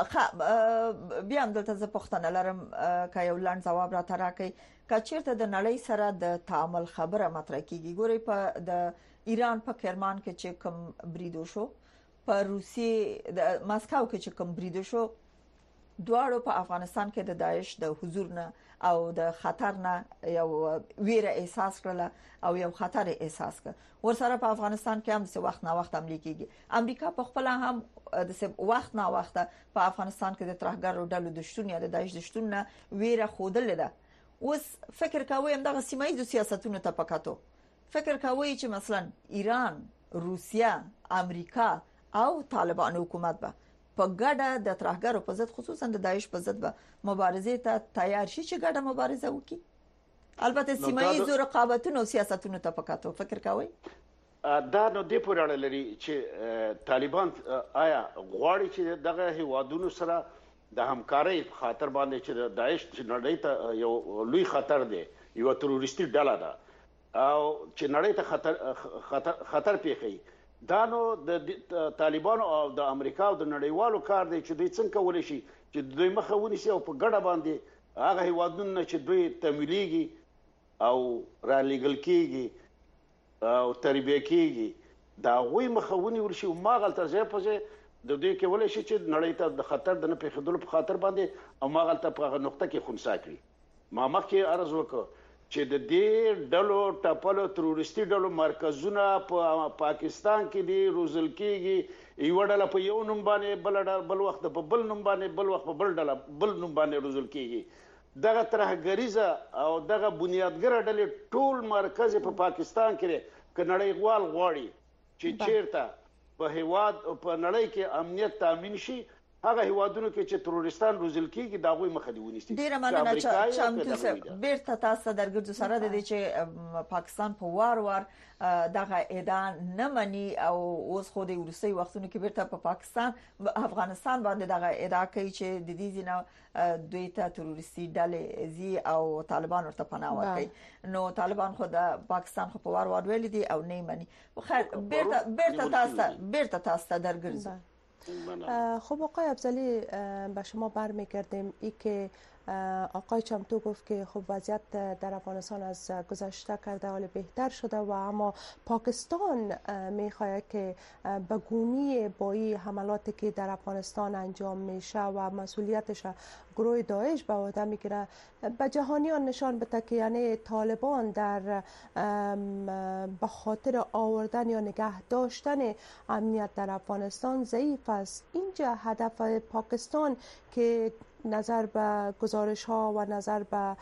بیا هم دلته زه پوښتنه لرم که یو لنډ ځواب راته راکړئ که چیرته د نړۍ سره د تعامل خبره مطرح کیږي ګورئ په د ایران په کرمان کې چې کوم بریدو شو په روسیې د ماسکو کې چې کوم بریدو شو دواړو په افغانستان کې د داعش د حضور نه او د خطر نه یو ویره احساس کړل او یو خطر احساس کړ ورسره په افغانستان کې هم څه وخت نه وخت عملي کیږي امریکا په خپل هم د وخت نه وخت په افغانستان کې د ترهګرو ډلو د شتون یا د داعش د شتون نه ویره خودل ده اوس فکر کوي هم دغه سیمه ییزو سیاستونو ته پکاتو فکر کوي چې مثلا ایران روسیا امریکا او طالبان حکومت به په ګډه د ترهګرو په ضد خصوصا د داعش په ضد به مبارزه ته تیار شي چې ګډه مبارزه وکړي البته سیمه ییزو رقابتونو سیاستونو ته پکاتو فکر کوي دا نو د پوره لري چې طالبان آیا غواړي چې دغه هیوادونو سره د همکارۍ په خاطر باندې چې داعش نړۍ ته یو لوی خطر دی یو تروریستي ډله ده او چې نړۍ ته خطر خطر خطر پیښي دا نو د طالبانو او د امریکا او د نړیوالو کار دی چې دوی څنګه کولای شي چې دوی مخه ونیسي او په ګډه باندې هغه هیوادونه چې دوی تمویلېږي او را لېږل کېږي او تربیه کېږي دا غوي مخه ونیول شي او ما غلطه ځای په ځای د دوی کولای شي چې نړۍ ته د خطر د نه پیښېدلو په خاطر باندې او ما غلطه په هغه نقطه کې خنثی کړي ما مخکې عرض وکړ چې د دې ډلو ټاپلو تروریستي ډلو مرکزونه په پاکستان کې دي روزل کېږي یو ډله په یو نوم باندې بل ډله بل وخت په بل نوم باندې بل وخت په بل ډله بل نوم باندې روزل کېږي دغه ترهګریزه او دغه بنیادګر ډلې ټول مرکز په پاکستان کې ک نړیوال غواړي چې چیرته په هیواد په نړۍ کې امنیت تامین شي هغه هیوادونو کې چې تروریستان روزل کیږي دا غوي مخه دی ونیسي ډیره مننه چې چمتو سه بیرته تاسو درګرځو سره د دې چې پاکستان په وار وار دغه ادعا نه مني او اوس خو د روسي وختونو کې بیرته په پاکستان افغانستان باندې دغه ادعا کوي چې د دې ځینه دوی ته تروریستي ډلې زی او طالبان ورته پناه ورکړي نو طالبان خو د پاکستان خو په وار وار ویل دي او نه مني خیر بیرته بیرته تاسو بیرته تاسو درګرځو خب آقای افضلی به شما برمیگردیم ای که آقای چمتو گفت که خب وضعیت در افغانستان از گذشته کرده حال بهتر شده و اما پاکستان میخواهد که به گونی با این حملاتی که در افغانستان انجام میشه و مسئولیتش گروه داعش به عهده میگیره به جهانیان نشان بده که یعنی طالبان در به خاطر آوردن یا نگه داشتن امنیت در افغانستان ضعیف است. اینجا هدف پاکستان که نظر به گزارش ها و نظر به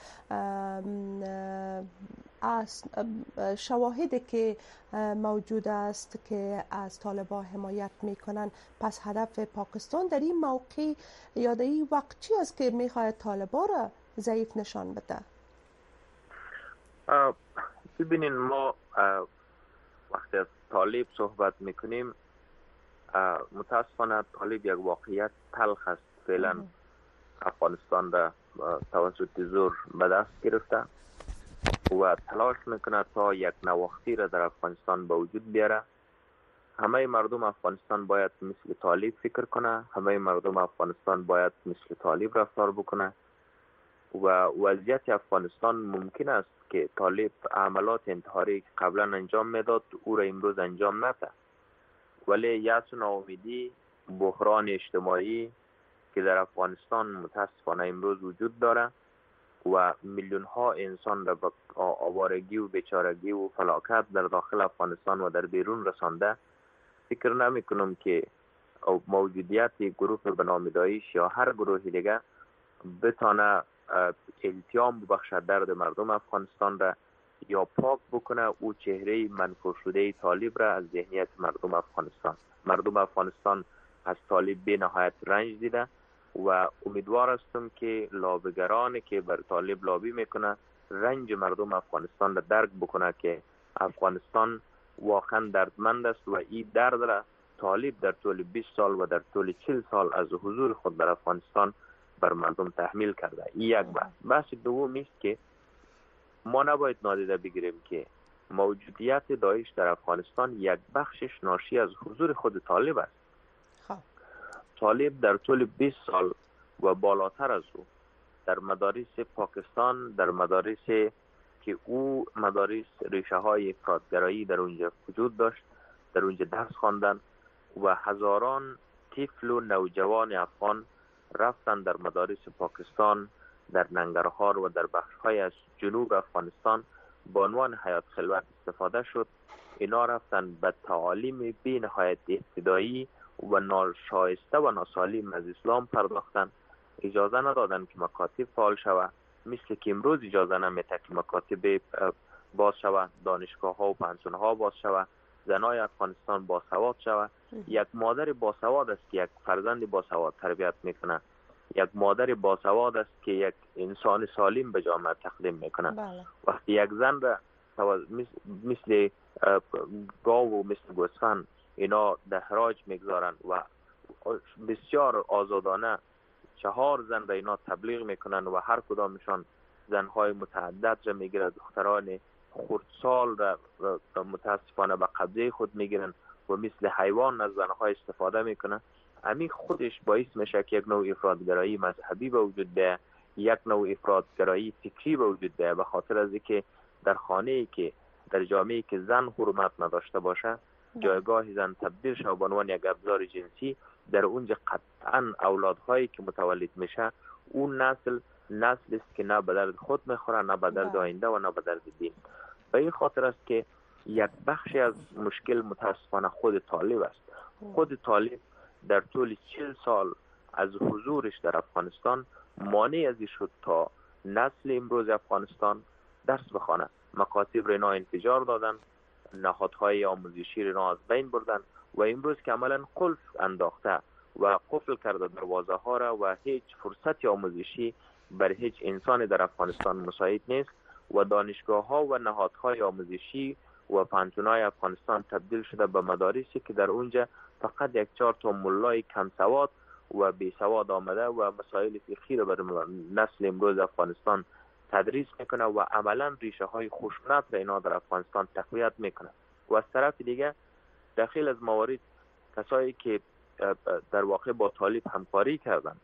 شواهدی که موجود است که از طالبان حمایت میکنن، پس هدف پاکستان در این موقع یا در این وقت چی است که میخواهد طالبان را ضعیف نشان بده؟ ببینین ما وقتی از طالب صحبت میکنیم متاسفانه طالب یک واقعیت تلخ است. فعلا افغانستان را توسط زور به دست گرفته و تلاش میکنه تا یک نواختی را در افغانستان به وجود بیاره. همه مردم افغانستان باید مثل طالب فکر کنه، همه مردم افغانستان باید مثل طالب رفتار بکنه و وضعیت افغانستان ممکن است که طالب عملات انتحاری که قبلا انجام میداد او را امروز انجام نده، ولی یأس و ناامیدی، بحران اجتماعی که در افغانستان متاسفانه امروز وجود داره و میلیون ها انسان را به آوارگی و بیچارگی و فلاکت در داخل افغانستان و در بیرون رسانده، فکر نمی کنم که موجودیت گروه به نام داعش یا هر گروه دیگه بتانه التیام ببخشد درد مردم افغانستان را یا پاک بکنه او چهره منفور شده طالب را از ذهنیت مردم افغانستان. مردم افغانستان از طالب به نهایت رنج دیده و امیدوار هستم که لابیگرانی که بر طالب لابی میکنه رنج مردم افغانستان را درک بکنه که افغانستان واقعا دردمند است و این درد را طالب در طول بیست سال و در طول چهل سال از حضور خود در افغانستان بر مردم تحمیل کرده. این یک بحث. بحث دوم است که ما نباید نادیده بگیریم که موجودیت داعش در افغانستان یک بخشش ناشی از حضور خود طالب است. طالب در طول بیست سال و بالاتر از او در مدارس پاکستان، در مدارس که او مدارس ریشه های افراطگرایی در اونجا وجود داشت، در اونجا درس خواندن و هزاران طفل و نوجوان افغان رفتن در مدارس پاکستان، در ننگرهار و در بخش‌های از جنوب افغانستان به عنوان حیات خلوت استفاده شد. اینا رفتن به تعالیم بی نهایت ابتدایی و ناشایسته و ناسالم از اسلام پرداختن. اجازه ندادن که مکاتب فعال شود، مثل که امروز اجازه نمیده که مکاتب باز شود، دانشگاه ها و پانسون ها باز شود، زنای افغانستان باسواد شود. یک مادر باسواد است که یک فرزند باسواد تربیت میکنه، یک مادر باسواد است که یک انسان سالم به جامعه تقدیم میکنه. بله. وقتی یک زن را مثل گاو و مثل گوسفند اینا در حراج میگذارن و بسیار آزادانه چهار زن را اینا تبلیغ میکنن و هر کدامشان زنهای متعدد را میگیرن، دختران خردسال را متاسفانه به قبضه خود میگیرن و مثل حیوان از زنهای استفاده میکنن. همین خودش باعث میشه که یک نوع افراطگرایی مذهبی به وجود بیاید، یک نوع افراطگرایی فکری به وجود بیاید، به خاطر از اینکه در خانه‌ای که در جامعه‌ای که زن حرمت نداشته باشه جایگاه زن تبدیل شود به عنوان یک ابزار جنسی، در اونجا قطعا اولادهایی که متولد میشه اون نسل نسل است که نه به درد خود میخوره، نه به درد آینده و نه به درد دین. به این خاطر است که یک بخشی از مشکل متاسفانه خود طالب است. خود طالب در طول چهل سال از حضورش در افغانستان مانع ازی شد تا نسل امروز افغانستان درس بخوانه. مکاتب را اینا انفجار دادن، نهادهای آموزشی را از بین بردن و امروز که عملا قلف انداخته و قفل کرده دروازه ها را و هیچ فرصت آموزشی بر هیچ انسان در افغانستان مساعد نیست و دانشگاه ها و نهادهای آموزشی و پانتونای افغانستان تبدیل شده به مدارسی که در اونجا فقط یک چهار تا ملای کم سواد و بی سواد آمده و مسائل فقهی را بر نسل امروز افغانستان تدریس میکنه و عملا ریشه های خشونت را اینا در افغانستان تقویت میکنه. و از طرف دیگه داخل از موارد کسایی که در واقع با طالب همکاری کردن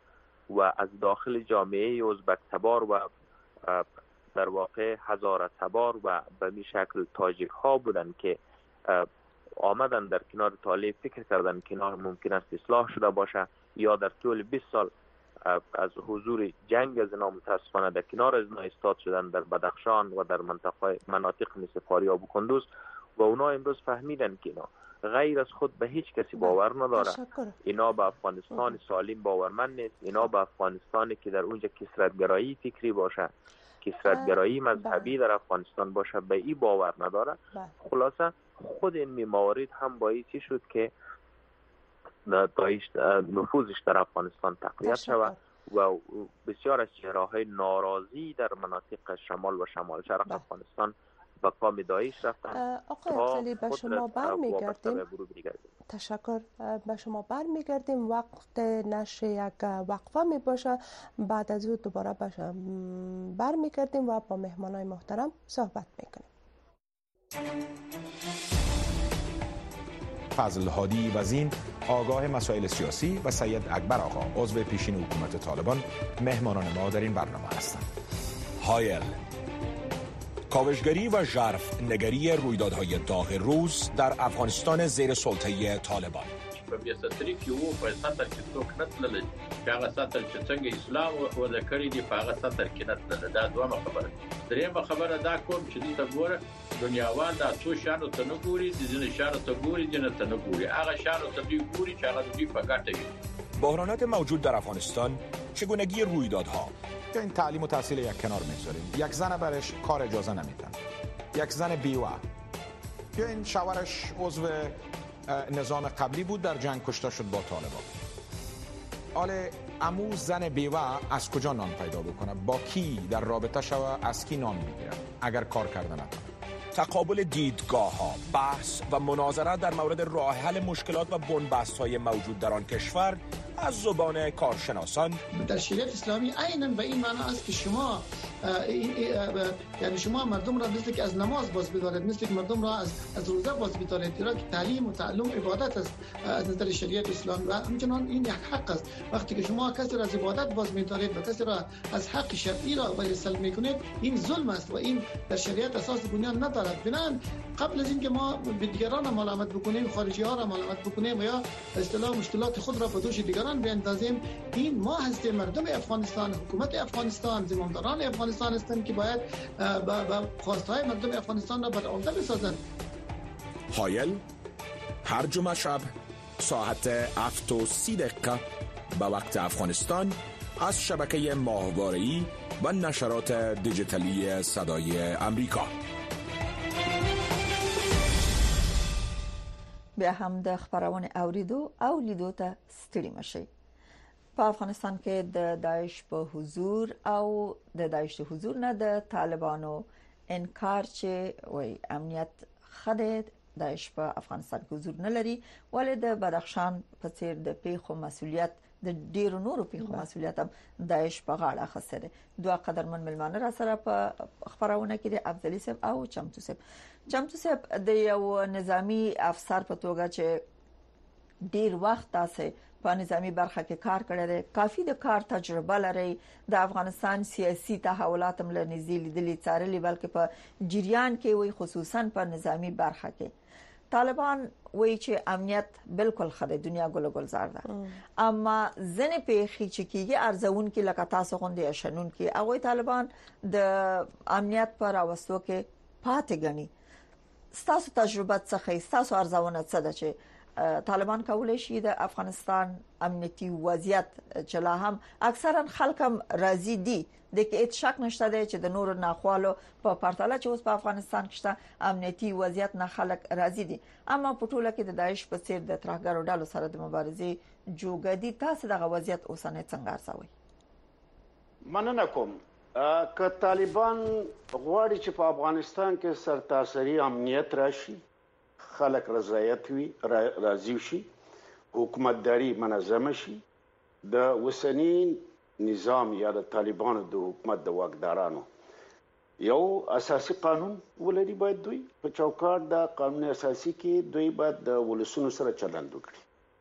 و از داخل جامعه ازبک تبار و در واقع هزاره تبار و به می شکل تاجیک ها بودند که آمدن در کنار طالب، فکر کردن کنار ممکن است اصلاح شده باشه، یا در طول بیست سال از حضور جنگ از اینا متاسفانه در کنار از اینا ایستاد شدن در بدخشان و در منطقه مناطق مثل فاریاب و کندوز و اونا امروز فهمیدن که اینا غیر از خود به هیچ کسی باور نداره. اینا به افغانستان سالم باورمند نیست. اینا به افغانستانی که در اونجا کثرت‌گرایی فکری باشه، کثرت‌گرایی مذهبی در افغانستان باشه، به این باور نداره. خلاصه خود این موارد هم باعثی شد که داعش نفوذش در افغانستان تقویت شود و بسیار از چهره‌های ناراضی در مناطق شمال و شمال شرق افغانستان به کام داعش رفتن. آقای افضلی به شما برمیگردیم. تشکر. به شما برمیگردیم. وقت نشر یک وقفه می باشه، بعد از او دوباره برمیگردیم و با مهمانای محترم صحبت میکنیم. فضل هادی وزین، آگاه مسائل سیاسی، و سید اکبر آقا، عضو پیشین حکومت طالبان، مهمانان ما در این برنامه هستند. هایل، کاوشگری و ژرف نگری رویدادهای داغ روز در افغانستان زیر سلطه طالبان. په بیا ستري کې وو په ساتر کې څوک نه تلل چې هغه ساتر چې څنګه اسلام او د کړی دی په هغه ساتر کې نه تلل. دا دوه خبره. درېمه خبره دا کوم چې دې ته ګوره دنیاوال دا څو شانو ته نه ګوري، د ځینې شانو ته ګوري، ځینې ته نه ګوري. هغه شانو ته دی ګوري چې هغه دې په ګټه وي. بحرانات موجود در افغانستان، چگونگی رویدادها. این تعلیم و تحصیل یک کنار می‌گذاریم. یک زن برش کار اجازه نمیدن. یک زن بیوه. یا این شوهرش عضو نظام قبلی بود، در جنگ کشته شد با طالبان. حالا عمو زن بیوه از کجا نان پیدا بکنه؟ با کی در رابطه شوه؟ از کی نان میگیره اگر کار کرده نکنه؟ تقابل دیدگاه ها، بحث و مناظره در مورد راه حل مشکلات و بنبست های موجود در آن کشور از زبان کارشناسان. در شریعت اسلامی عیناً به این معنی است که شما یعنی شما مردم را مثل که از نماز باز بدارید، مثل که مردم را از از روزه باز بدارید، ایرا که تعلیم و تعلم عبادت است از نظر شریعت اسلامی و همچنان این یک حق است. وقتی که شما کسی را از عبادت باز می‌دارید و کسی را از حق شرعی را ولی سلب می‌کنید، این ظلم است و این در شریعت اساس بنیان ندارد. بنابراین قبل از اینکه ما به دیگران ملامت بکنیم، خارجی‌ها را ملامت بکنیم و یا اصطلاح مشکلات خود را به دوش دیگران بیاندازیم، این ما هستیم مردم افغانستان، حکومت افغانستان، زمامداران افغانستان هستند که باید با خواستهای مردم افغانستان را برآورده بسازند. هایل هر جمعه شب ساعت هفت و سی دقیقه به وقت افغانستان از شبکه ماهواره‌ای و نشرات دیجیتالی صدای امریکا. بیا هم د خبرونه اوریدو او لیدو ته ستړي مشي. په افغانستان کې د داعش په حضور او د داعش حضور نه د طالبانو انکار چې وای امنیت خدای داعش په افغانستان کې حضور نه لري، ولې د بدخشان په څیر د پیښو مسولیت د ډیرو نورو پیښو مسولیت هم داعش په غاړه اخیسته دي. دوه قدرمن ملمانه را سره په خبرونه کې د افضلی صاحب او چمتو صاحب. چمتو صاحب د یو نظامی افسر په توګه چې ډیر وخت تاسو په نظامی برخه کې کار کړی دی، کافي د کار تجربه لري، د افغانستان سیاسي تحولات هم لنږدې لیدلي څارلي، بلکې په جریان کې وي خصوصا په نظامی برخه کې. طالبان وایي چې امنیت بالکل خدای دنیا ګل ګلزار ده، اما ځنې پیښې چې کیږي ارزون کې لکه تاسو غونډې شنون کې هغه طالبان د امنیت پر اوسو کې پاتې غني. ستاسو تجربه څخه ستاسو ارزونه څه ده چې طالبان کولای شي د افغانستان امنیتي وضعیت چې لا هم اکثرا خلک هم راضي دي د کې هیڅ شک نشته دی چې د نور ناخوالو په پرتله چې اوس په افغانستان کې شته امنیتي وضعیت نه خلک راضي دي، اما په ټوله کې د داعش په څیر د ترهګرو ډلو سره د مبارزې جوګدي. تاسو دغه وضعیت اوسنۍ څنګه ارزوئ؟ مننه کوم. که طالبان غواړي چې په افغانستان کې سرتاسري امنیت راشي، خلک رضایت وي، راضي شي، حکومتداري منظمه شي، د وسنی نظام یا د طالبانو د حکومت د واکدارانو یو اساسي قانون ولري، باید دوی په چوکاټ د قانون اساسي کې دوی باید د ولسونو سره چلند وکړي.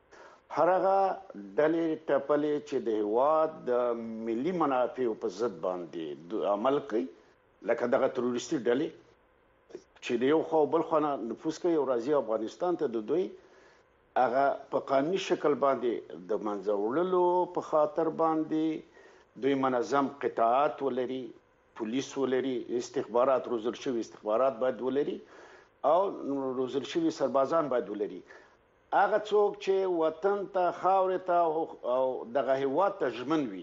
هرغه ډلې ټپلې چې د هواد د ملي منافع په ضد باندې عمل کوي لکه دغه تروریستي ډلې چې د یو خو بل خو نفوذ کوي او راځي افغانستان ته د دوی هغه په قانوني شکل باندې د منځوړلو په خاطر باندې دوی منظم قطاعات ولري، پولیس ولري، استخبارات روزل شوی استخبارات باید ولري او روزل شوی سربازان باید ولري. هغه څوک چې وطن ته خاورې ته او دغه هیواد ته ژمن وي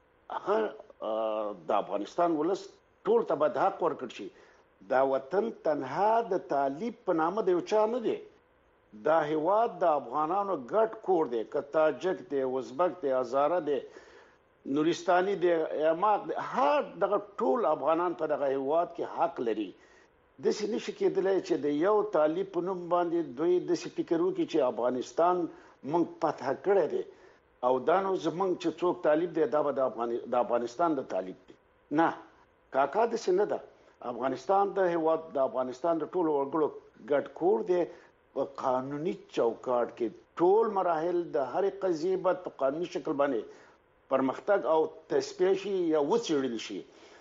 هغه د افغانستان ولس ټول ته باید حق ورکړي شي. دا وطن تنها د طالب په نامه د یو چا نه دی، دا هیواد د افغانانو ګډ کور دی، که تاجک دی، ازبک دی، هزاره دی، نورستاني دی، اماق دی، هر دغه ټول افغانان په دغه هیواد کې حق لري. داسې نشي کېدلی چې د یو طالب په نوم باندې دوی داسې فکر وکړي چې افغانستان موږ فتح کړی دی او دا نو زموږ چې څوک طالب دی دا به د افغانستان د طالب دی. نه، کاکا داسې نه ده. افغانستان د هیواد د افغانستان د ټولو وګړو ګډ کور دی. په قانوني چوکاټ کې ټول مراحل د هرې قضیې باید په قانوني شکل باندې پرمختګ او تصفیه شي یا وڅېړل شي.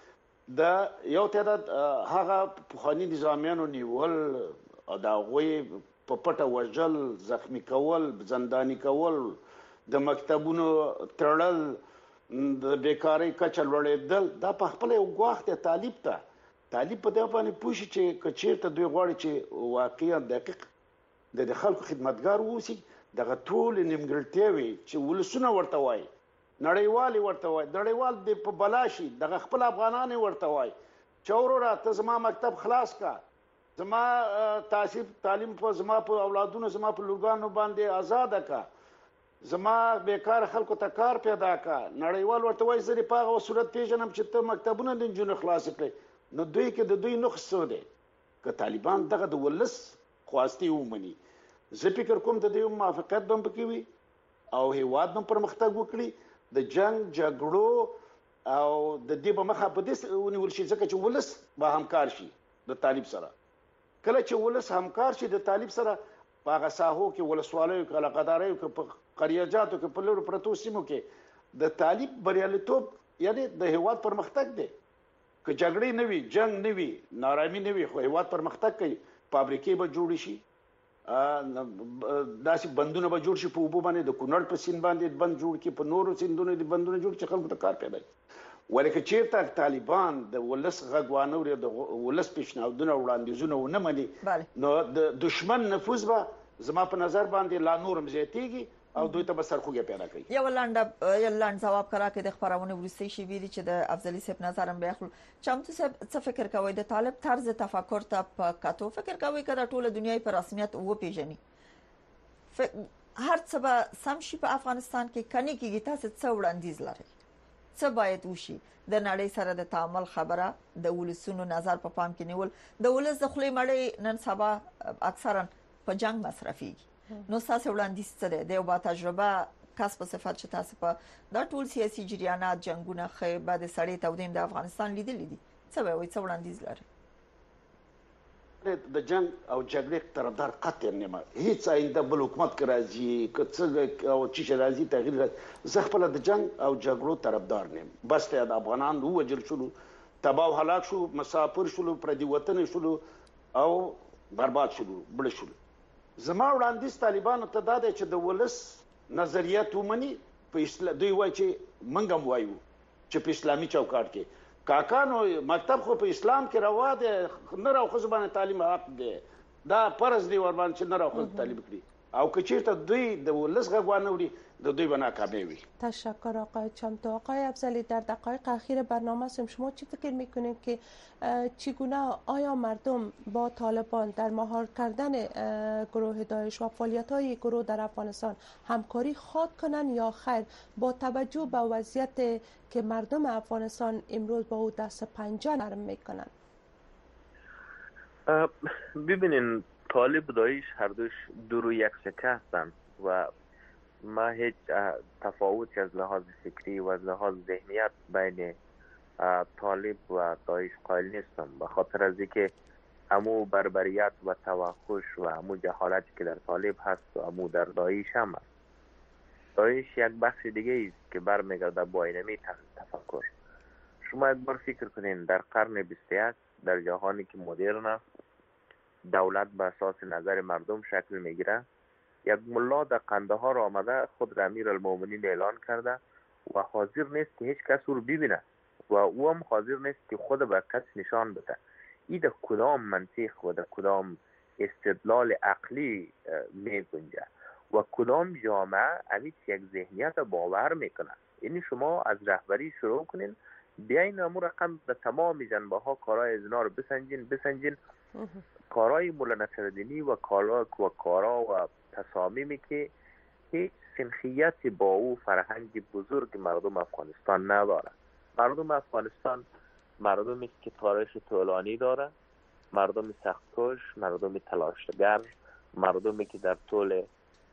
د یو تعداد هغه پخواني نظامیانو نیول او د هغوی په پټه وژل، زخمي کول، زنداني کول، د مکتبونو تړل، د بیکارۍ کچه لوړېدل، دا په خپله یو ګواښ دی طالب ته. طالب په دې باندې پوه شي چې که چېرته دوی غواړي چې واقعا دقیق د خلکو خدمتګار اوسي، دغه ټولې نیمګړتیاوې چې ولسونه ورته وایي، نړیوالې ورته وایي، نړیوال دې په بلا شي، دغه خپل افغانان ورته وایي چې وروره ته زما مکتب خلاص کا، زما تعصیب تعلیم په زما په اولادونو زما په لورګانو باندې آزاده کا، زما بیکار خلکو ته کار پیدا کا. نړیوال ورته وایي زه دې په هغه صورت پیژنم چې ته مکتبونه د نجونو خلاص کړې. نو دوی کې د دوی نقص څه دی؟ که طالبان دغه د ولس خواستی ومني، زه فکر کوم د دې موافقت به پکې وي او هیواد به پرمختګ وکړي. د جنگ جګړو او د دې په مخه په دې ونیول شي ځکه چې ولس به همکار شي د طالب سره. کله چې ولس همکار شي د طالب سره په هغه ساحو کې ولسوالیو کې علاقهداریو کې په قریاجاتو کې په لرو پرتو سیمو کې د طالب بریالیتوب یعنی د هیواد پرمختګ دی. که جګړې نه وي، جنگ نه وي، نارامي نه وي، خو هیواد پرمختګ کوي. فابریکې به جوړې شي، داسې بندونه به جوړ شي په اوبو باندې، د کونړ په سیند باندې بند جوړ کړي، په نورو سیندونو دې بندونه جوړ کړي چې خلکو ته کار پیدا کړي. ولې که چېرته طالبان د ولس غږ وانه اوري، د ولس پیشنهادونه وړاندیزونه ونه مني، نو د دشمن نفوذ به زما په نظر باندې لا نور هم زیاتېږي او دوی ته به سرخوږی پیدا کوي. یو لنډه یو لنډ ځواب کرا کې د خبرونه وروستي شي ویلي چې د افضلي صاحب نظر هم بیاخلو. چمتو صاحب څه فکر کوي د طالب طرز تفکر ته په کتو فکر کوي کله ټول دنیا په رسمیت و پیژني هر څه به سم شي په افغانستان کې کني کېږي؟ تاسو څه وړاندیز لرئ؟ څه باید وشي؟ د نړۍ سره د تعامل خبره، د ولسونو نظر په پام کې نیول، د ولس د خلې مړې نن سبا اکثرا په جنگ مصرفيږي. نو تاسو وړاندیز څه دی؟ د یو با تجربه کس په صفت چې تاسو په دا ټول سیاسي جریانات جنگونه خې بعد سړی تودیم د افغانستان لیدلې دي، څه به وي؟ څه وړاندیز لري؟ د جنگ او جګړې طرفدار قطعا نه ما هیڅ آینده بل حکومت کې راځي که څه او چې راځي تغییر راځي. زه خپل د جنگ او جګړو طرفدار نه یم. بس ته د افغانان ووجل شو، تباہ هلاک شو، مسافر شو، پردي وطن شو او برباد شو، بل شو. زما وړاندیز طالبانو ته دا دی چې د ولس نظریات ومني. په اسلام دوی وایي چې موږ هم وایو چې په اسلامي چوکاټ کې کاکانو مکتب خو په اسلام کې روا دی، نر او ښځو باندې تعلیم حق دی، دا فرض دی ور باندې چې نر او ښځو تعلیم کړي. او که چیرته دوی د ولس غږ وانه وړي د دوی به ناکامی وي. تشکر آقای چمتو. آقای افضلی در دقایق اخیر برنامه هستیم، شما چی فکر میکنید که چگونه آیا مردم با طالبان در مهار کردن گروه داعش و فعالیت های گروه در افغانستان همکاری خواهد کنند یا خیر با توجه به وضعیت که مردم افغانستان امروز با او دست پنجه نرم میکنند؟ ببینین طالب داعش هر دوش دو رو یک سکه هستند و ما هیچ تفاوتی از لحاظ فکری و از لحاظ ذهنیت بین طالب و داعش قائل نیستم، به خاطر از اینکه امو بربریت و توحش و امو جهالتی که در طالب هست و امو در داعش هم هست. داعش یک بخش دیگه است که برمیگرده با اینمی تفکر. شما یک بار فکر کنین در قرن بیست و یک در جهانی که مدرن است، دولت به اساس نظر مردم شکل میگیره، یک ملا در قندهار آمده خود را امیرالمومنین اعلان کرده و حاضر نیست که هیچ کس او رو ببینه و او هم حاضر نیست که خود به کس نشان بده. این در کدام منطق و در کدام استدلال عقلی می گنجه و کدام جامعه امیت یک ذهنیت باور میکنه؟ یعنی شما از رهبری شروع کنین، بیاین امور رقم به تمام جنبه ها کارهای از اینا رو بسنجین بسنجین کارهای مولا نصرالدینی و کارا و کارا و تصامیمی که هیچ سنخیتی با او فرهنگ بزرگ مردم افغانستان نداره. مردم افغانستان مردمی که تاریخ طولانی داره، مردم سختکش، مردم تلاشگر، مردمی که در طول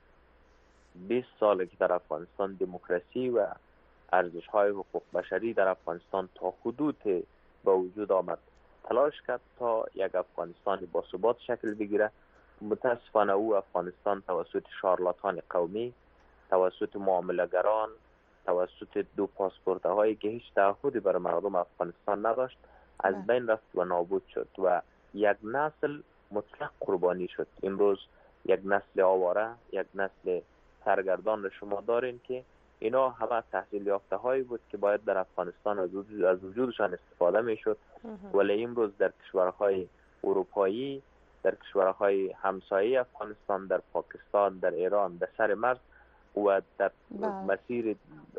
بیست سال که در افغانستان دموکراسی و ارزش‌های حقوق بشری در افغانستان تا حدود به وجود آمد تلاش کرد تا یک افغانستان با ثبات شکل بگیره. متاسفانه او افغانستان توسط شارلاتان قومی، توسط معامله‌گران، توسط دو پاسپورت هایی که هیچ تعهدی بر مردم افغانستان نداشت از بین رفت و نابود شد و یک نسل مطلق قربانی شد. امروز یک نسل آواره، یک نسل سرگردان را شما دارین که اینا همه تحصیل یافته هایی بود که باید در افغانستان از وجود از وجودشان استفاده می شد، ولی امروز در کشورهای اروپایی، در کشورهای همسایه افغانستان، در پاکستان، در ایران، در سر مرز و در مسیر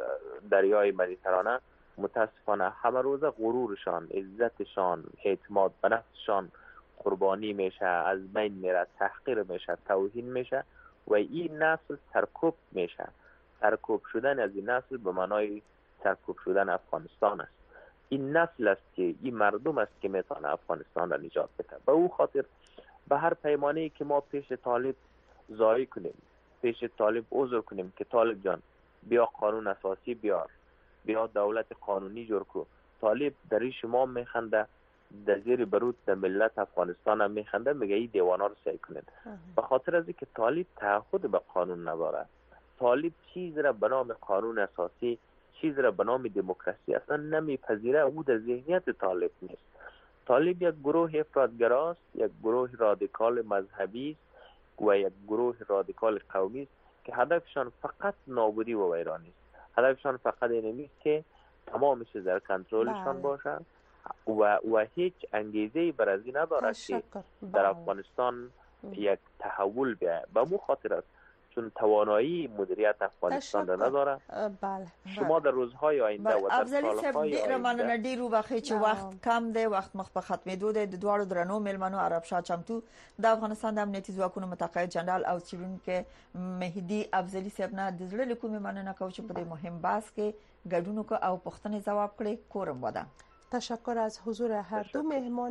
دریای مدیترانه متاسفانه همه روزه غرورشان، عزتشان، اعتماد به نفسشان قربانی میشه، از بین میره، تحقیر میشه، توهین میشه و این نسل سرکوب میشه. سرکوب شدن از این نسل به معنای سرکوب شدن افغانستان است. این نسل است که این مردم است که میتونه افغانستان را نجات بده. به او خاطر به هر پیمانه‌ای که ما پیش طالب ضایع کنیم، پیش طالب عذر کنیم که طالب جان بیا قانون اساسی بیار، بیا دولت قانونی جور کو، طالب در شما میخنده، در زیر برود در ملت افغانستان هم میخنده، میگه این دیوانا رو سعی کنید. به خاطر از اینکه طالب تعهد به قانون نداره، طالب چیز را به نام قانون اساسی، چیز را به نام دموکراسی اصلا نمیپذیره. او در ذهنیت طالب نیست. طالب یک گروه افراطگراست، یک گروه رادیکال مذهبی است و یک گروه رادیکال قومی است که هدفشان فقط نابودی و ویرانی است. هدفشان فقط این نیست که تمام چیز در کنترلشان باشه و و هیچ انگیزه‌ای بر از این نداره که در افغانستان یک تحول بیاید. به مو خاطر است چون توانایی مدیریت افغانستان را نداره. بله. شما در روزهای آینده و در سالهای ډیر مننه، ډیر وبخښئ چې وخت کم دی، وخت مخ په ختمېدو دی. د دواړو درنو میلمنو عرب شاه چمتو د افغانستان د امنیتي ځواکونو متقاعد جنرال او څېړونکي مهدي افضلي صاحب نه د زړه له کومې مننه کوم چې په دې مهم بحث کې ګډون وکړ او پوښتنې ځواب کړې. کورم وده. تشکر از حضور هر دو مهمان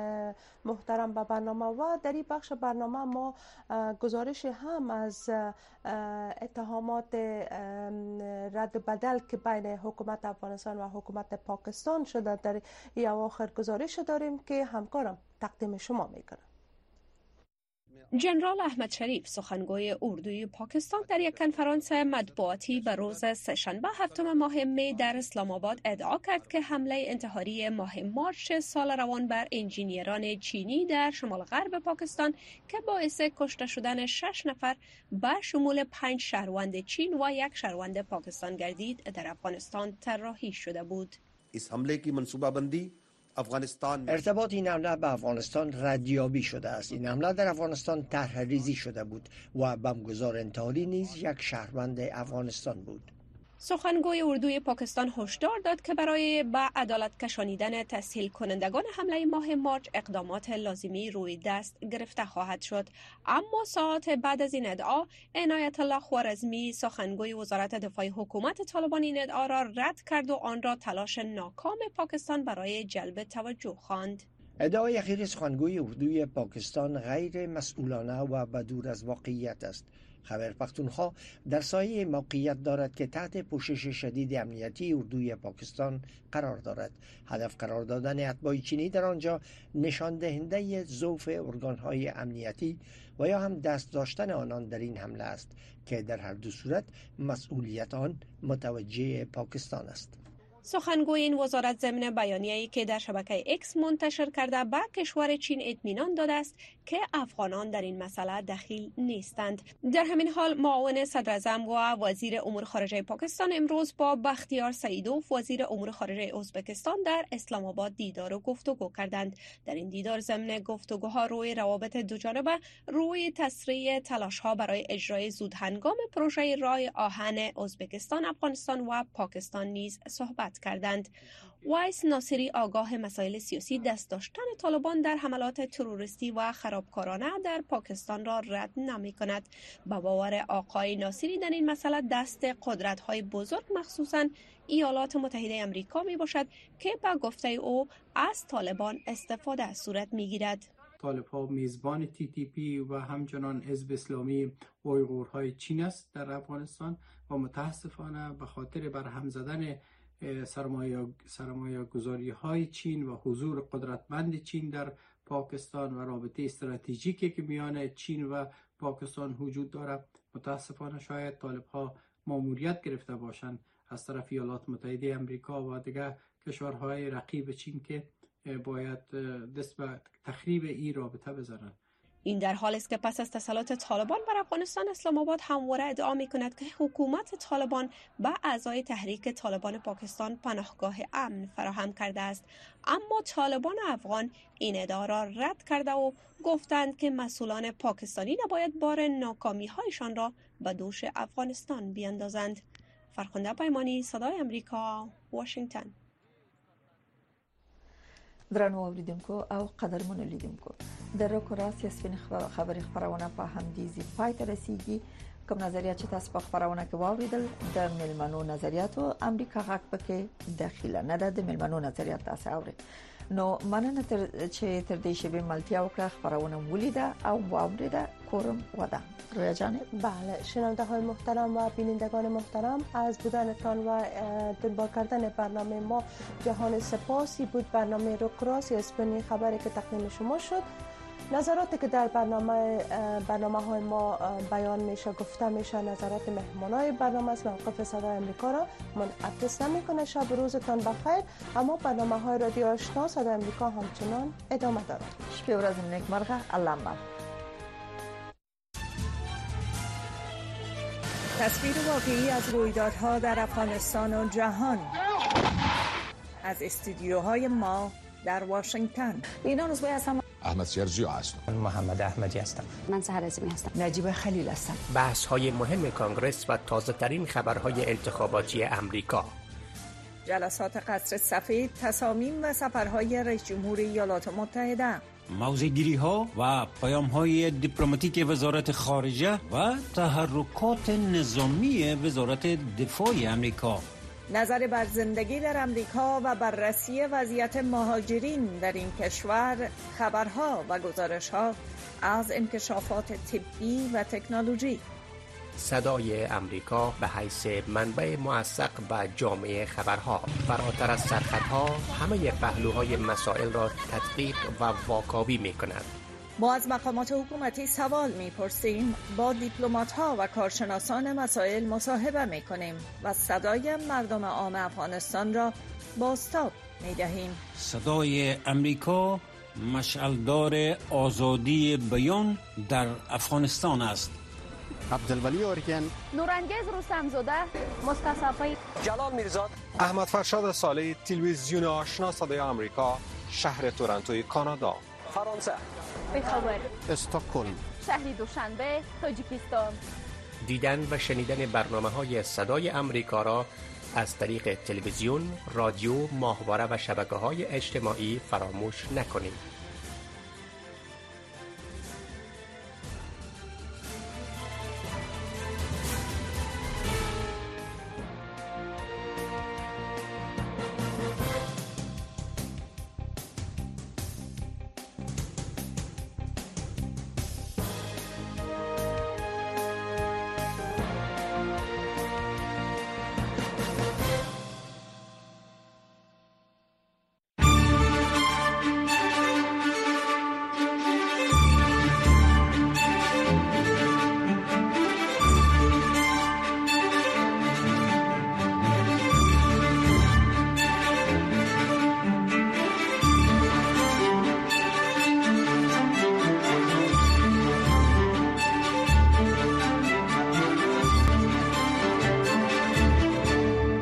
محترم به برنامه و در این بخش برنامه ما گزارش هم از اتهامات رد بدل که بین حکومت افغانستان و حکومت پاکستان شده در این اواخر گزارش داریم که همکارم تقدیم شما میکنم. جنرال احمد شریف سخنگوی اردوی پاکستان در یک کنفرانس مطبوعاتی به روز سه‌شنبه هفتم ماه می در اسلام آباد ادعا کرد که حمله انتحاری ماه مارچ سال روان بر انجینیران چینی در شمال غرب پاکستان که باعث کشته شدن شش نفر به شمول پنج شهروند چین و یک شهروند پاکستان گردید در افغانستان طراحی شده بود. اس حمله کی منصوبه بندی افغانستان ارتباط این حمله به افغانستان ردیابی شده است. این حمله در افغانستان طرح‌ریزی شده بود و بمبگذار انتحاری نیز یک شهروند افغانستان بود. سخنگوی اردوی پاکستان هشدار داد که برای به عدالت کشانیدن تسهیل کنندگان حمله ماه مارچ اقدامات لازمی روی دست گرفته خواهد شد. اما ساعات بعد از این ادعا عنایت الله خوارزمی سخنگوی وزارت دفاع حکومت طالبان این ادعا را رد کرد و آن را تلاش ناکام پاکستان برای جلب توجه خواند. ادعای اخیر سخنگوی اردوی پاکستان غیر مسئولانه و بدور از واقعیت است. خیبر پختونخوا در سایه موقعیت دارد که تحت پوشش شدید امنیتی اردوی پاکستان قرار دارد. هدف قرار دادن اتباع چینی در آنجا نشان دهنده ضعف ارگان‌های امنیتی و یا هم دست داشتن آنان در این حمله است که در هر دو صورت مسئولیت آن متوجه پاکستان است. سخنگوی این وزارت ضمن بیانیه‌ای که در شبکه اکس منتشر کرده به کشور چین اطمینان داده است که افغانان در این مسئله دخیل نیستند. در همین حال معاون صدر اعظم و وزیر امور خارجه پاکستان امروز با بختیار سعیدوف وزیر امور خارجه ازبکستان در اسلام آباد دیدار و گفتگو کردند. در این دیدار ضمن گفتگوها روی روابط دوجانبه روی تسریع تلاش‌ها برای اجرای زودهنگام پروژه راه آهن ازبکستان، افغانستان و پاکستان نیز صحبت کردند. وایس ناصری آگاه مسائل سیاسی دست داشتن طالبان در حملات تروریستی و خرابکارانه در پاکستان را رد نمی کند. با باور آقای ناصری در این مسئله دست قدرت‌های بزرگ مخصوصاً ایالات متحده آمریکا می باشد که با گفته او از طالبان استفاده صورت می گیرد. طالب‌ها میزبان تی تی پی و همچنان حزب اسلامی اویغورهای چین است در افغانستان و متاسفانه به خاطر برهم زدن سرمایه سرمایه گذاری های چین و حضور قدرتمند چین در پاکستان و رابطه استراتژیکی که میان چین و پاکستان وجود دارد، متاسفانه شاید طالب ها ماموریت گرفته باشند از طرف ایالات متحده آمریکا و دیگر کشورهای رقیب چین که باید دست به تخریب این رابطه بزنند. این در حالی است که پس از تسلط طالبان بر افغانستان، اسلام آباد همواره ادعا می‌کند که حکومت طالبان به اعضای تحریک طالبان پاکستان پناهگاه امن فراهم کرده است، اما طالبان افغان این ادعا را رد کرده و گفتند که مسئولان پاکستانی نباید بار ناکامی‌هایشان را به دوش افغانستان بیاندازند. فرخنده پیمانی، صدای امریکا، واشنگتن. درنو اوریدونکو او قدرمنو لیدونکو د روکو راس یاسپین خبری خبرونه په همدې ځای پای ته رسیږي. کوم نظریات چې تاسو په خبرونه کې واوریدل د ملمنو نظریاتو امریکا غاک پکې داخله نه ده، د ملمنو نظریات تاسو اورئ. نو مننه تر چې تر دې شی به ملتیا وکړه خبرونه ولیده او واوریده. کورم ودا رویا جان. بله، شنونده های محترم و بینندگان محترم، از بودنتان و دنبال کردن برنامه ما جهان سپاسی بود. برنامه روکراس یاسپین خبری که تقدیم شما شد. نظراتی که در برنامه برنامه های ما بیان میشه، گفته میشه، نظرات مهمانای برنامه است. موقف صدای امریکا را منعکس نمیکنه. شب روزتان بخیر. اما برنامه های رادیو آشنا صدای امریکا همچنان ادامه دارد. شب و روز نیک مرغه. الله مبارک. تصویر واقعی از رویدادها در افغانستان و جهان از استودیوهای ما در واشنگتن. اینا روزبه هستم. احمد سیرجی هستم. محمد احمدی هستم. من سحر عظیمی هستم. نجیب خلیل هستم. بحث های مهم کانگرس و تازه ترین خبرهای انتخاباتی امریکا. جلسات قصر سفید، تصامیم و سفرهای رئیس جمهور ایالات متحده. موضع‌گیری ها و پیام های دیپلماتیک وزارت خارجه و تحرکات نظامی وزارت دفاع امریکا. نظر بر زندگی در امریکا و بررسی وضعیت مهاجرین در این کشور، خبرها و گزارش‌ها از انکشافات طبی و تکنولوژی. صدای امریکا به حیث منبع موثق به جامعه خبرها، فراتر از سرخطها همه پهلوهای مسائل را تدقیق و واکاوی می کند. ما از مقامات حکومتی سوال می پرسیم، با دیپلمات‌ها و کارشناسان مسائل مصاحبه می کنیم و صدای مردم عام افغانستان را بازتاب می دهیم. صدای امریکا مشعلدار آزادی بیان در افغانستان است. عبدالولی اورگن، نورانگیز رستمزاده، مصطفی جلال میرزاد، احمد فرشاد صالحی، تلویزیون آشنا صدای آمریکا، شهر تورنتو کانادا. فرانسه، بخبر، استکهلم، شهر دوشنبه، تاجیکستان. دیدن و شنیدن برنامه‌های صدای امریکا را از طریق تلویزیون، رادیو، ماهواره و شبکه‌های اجتماعی فراموش نکنید.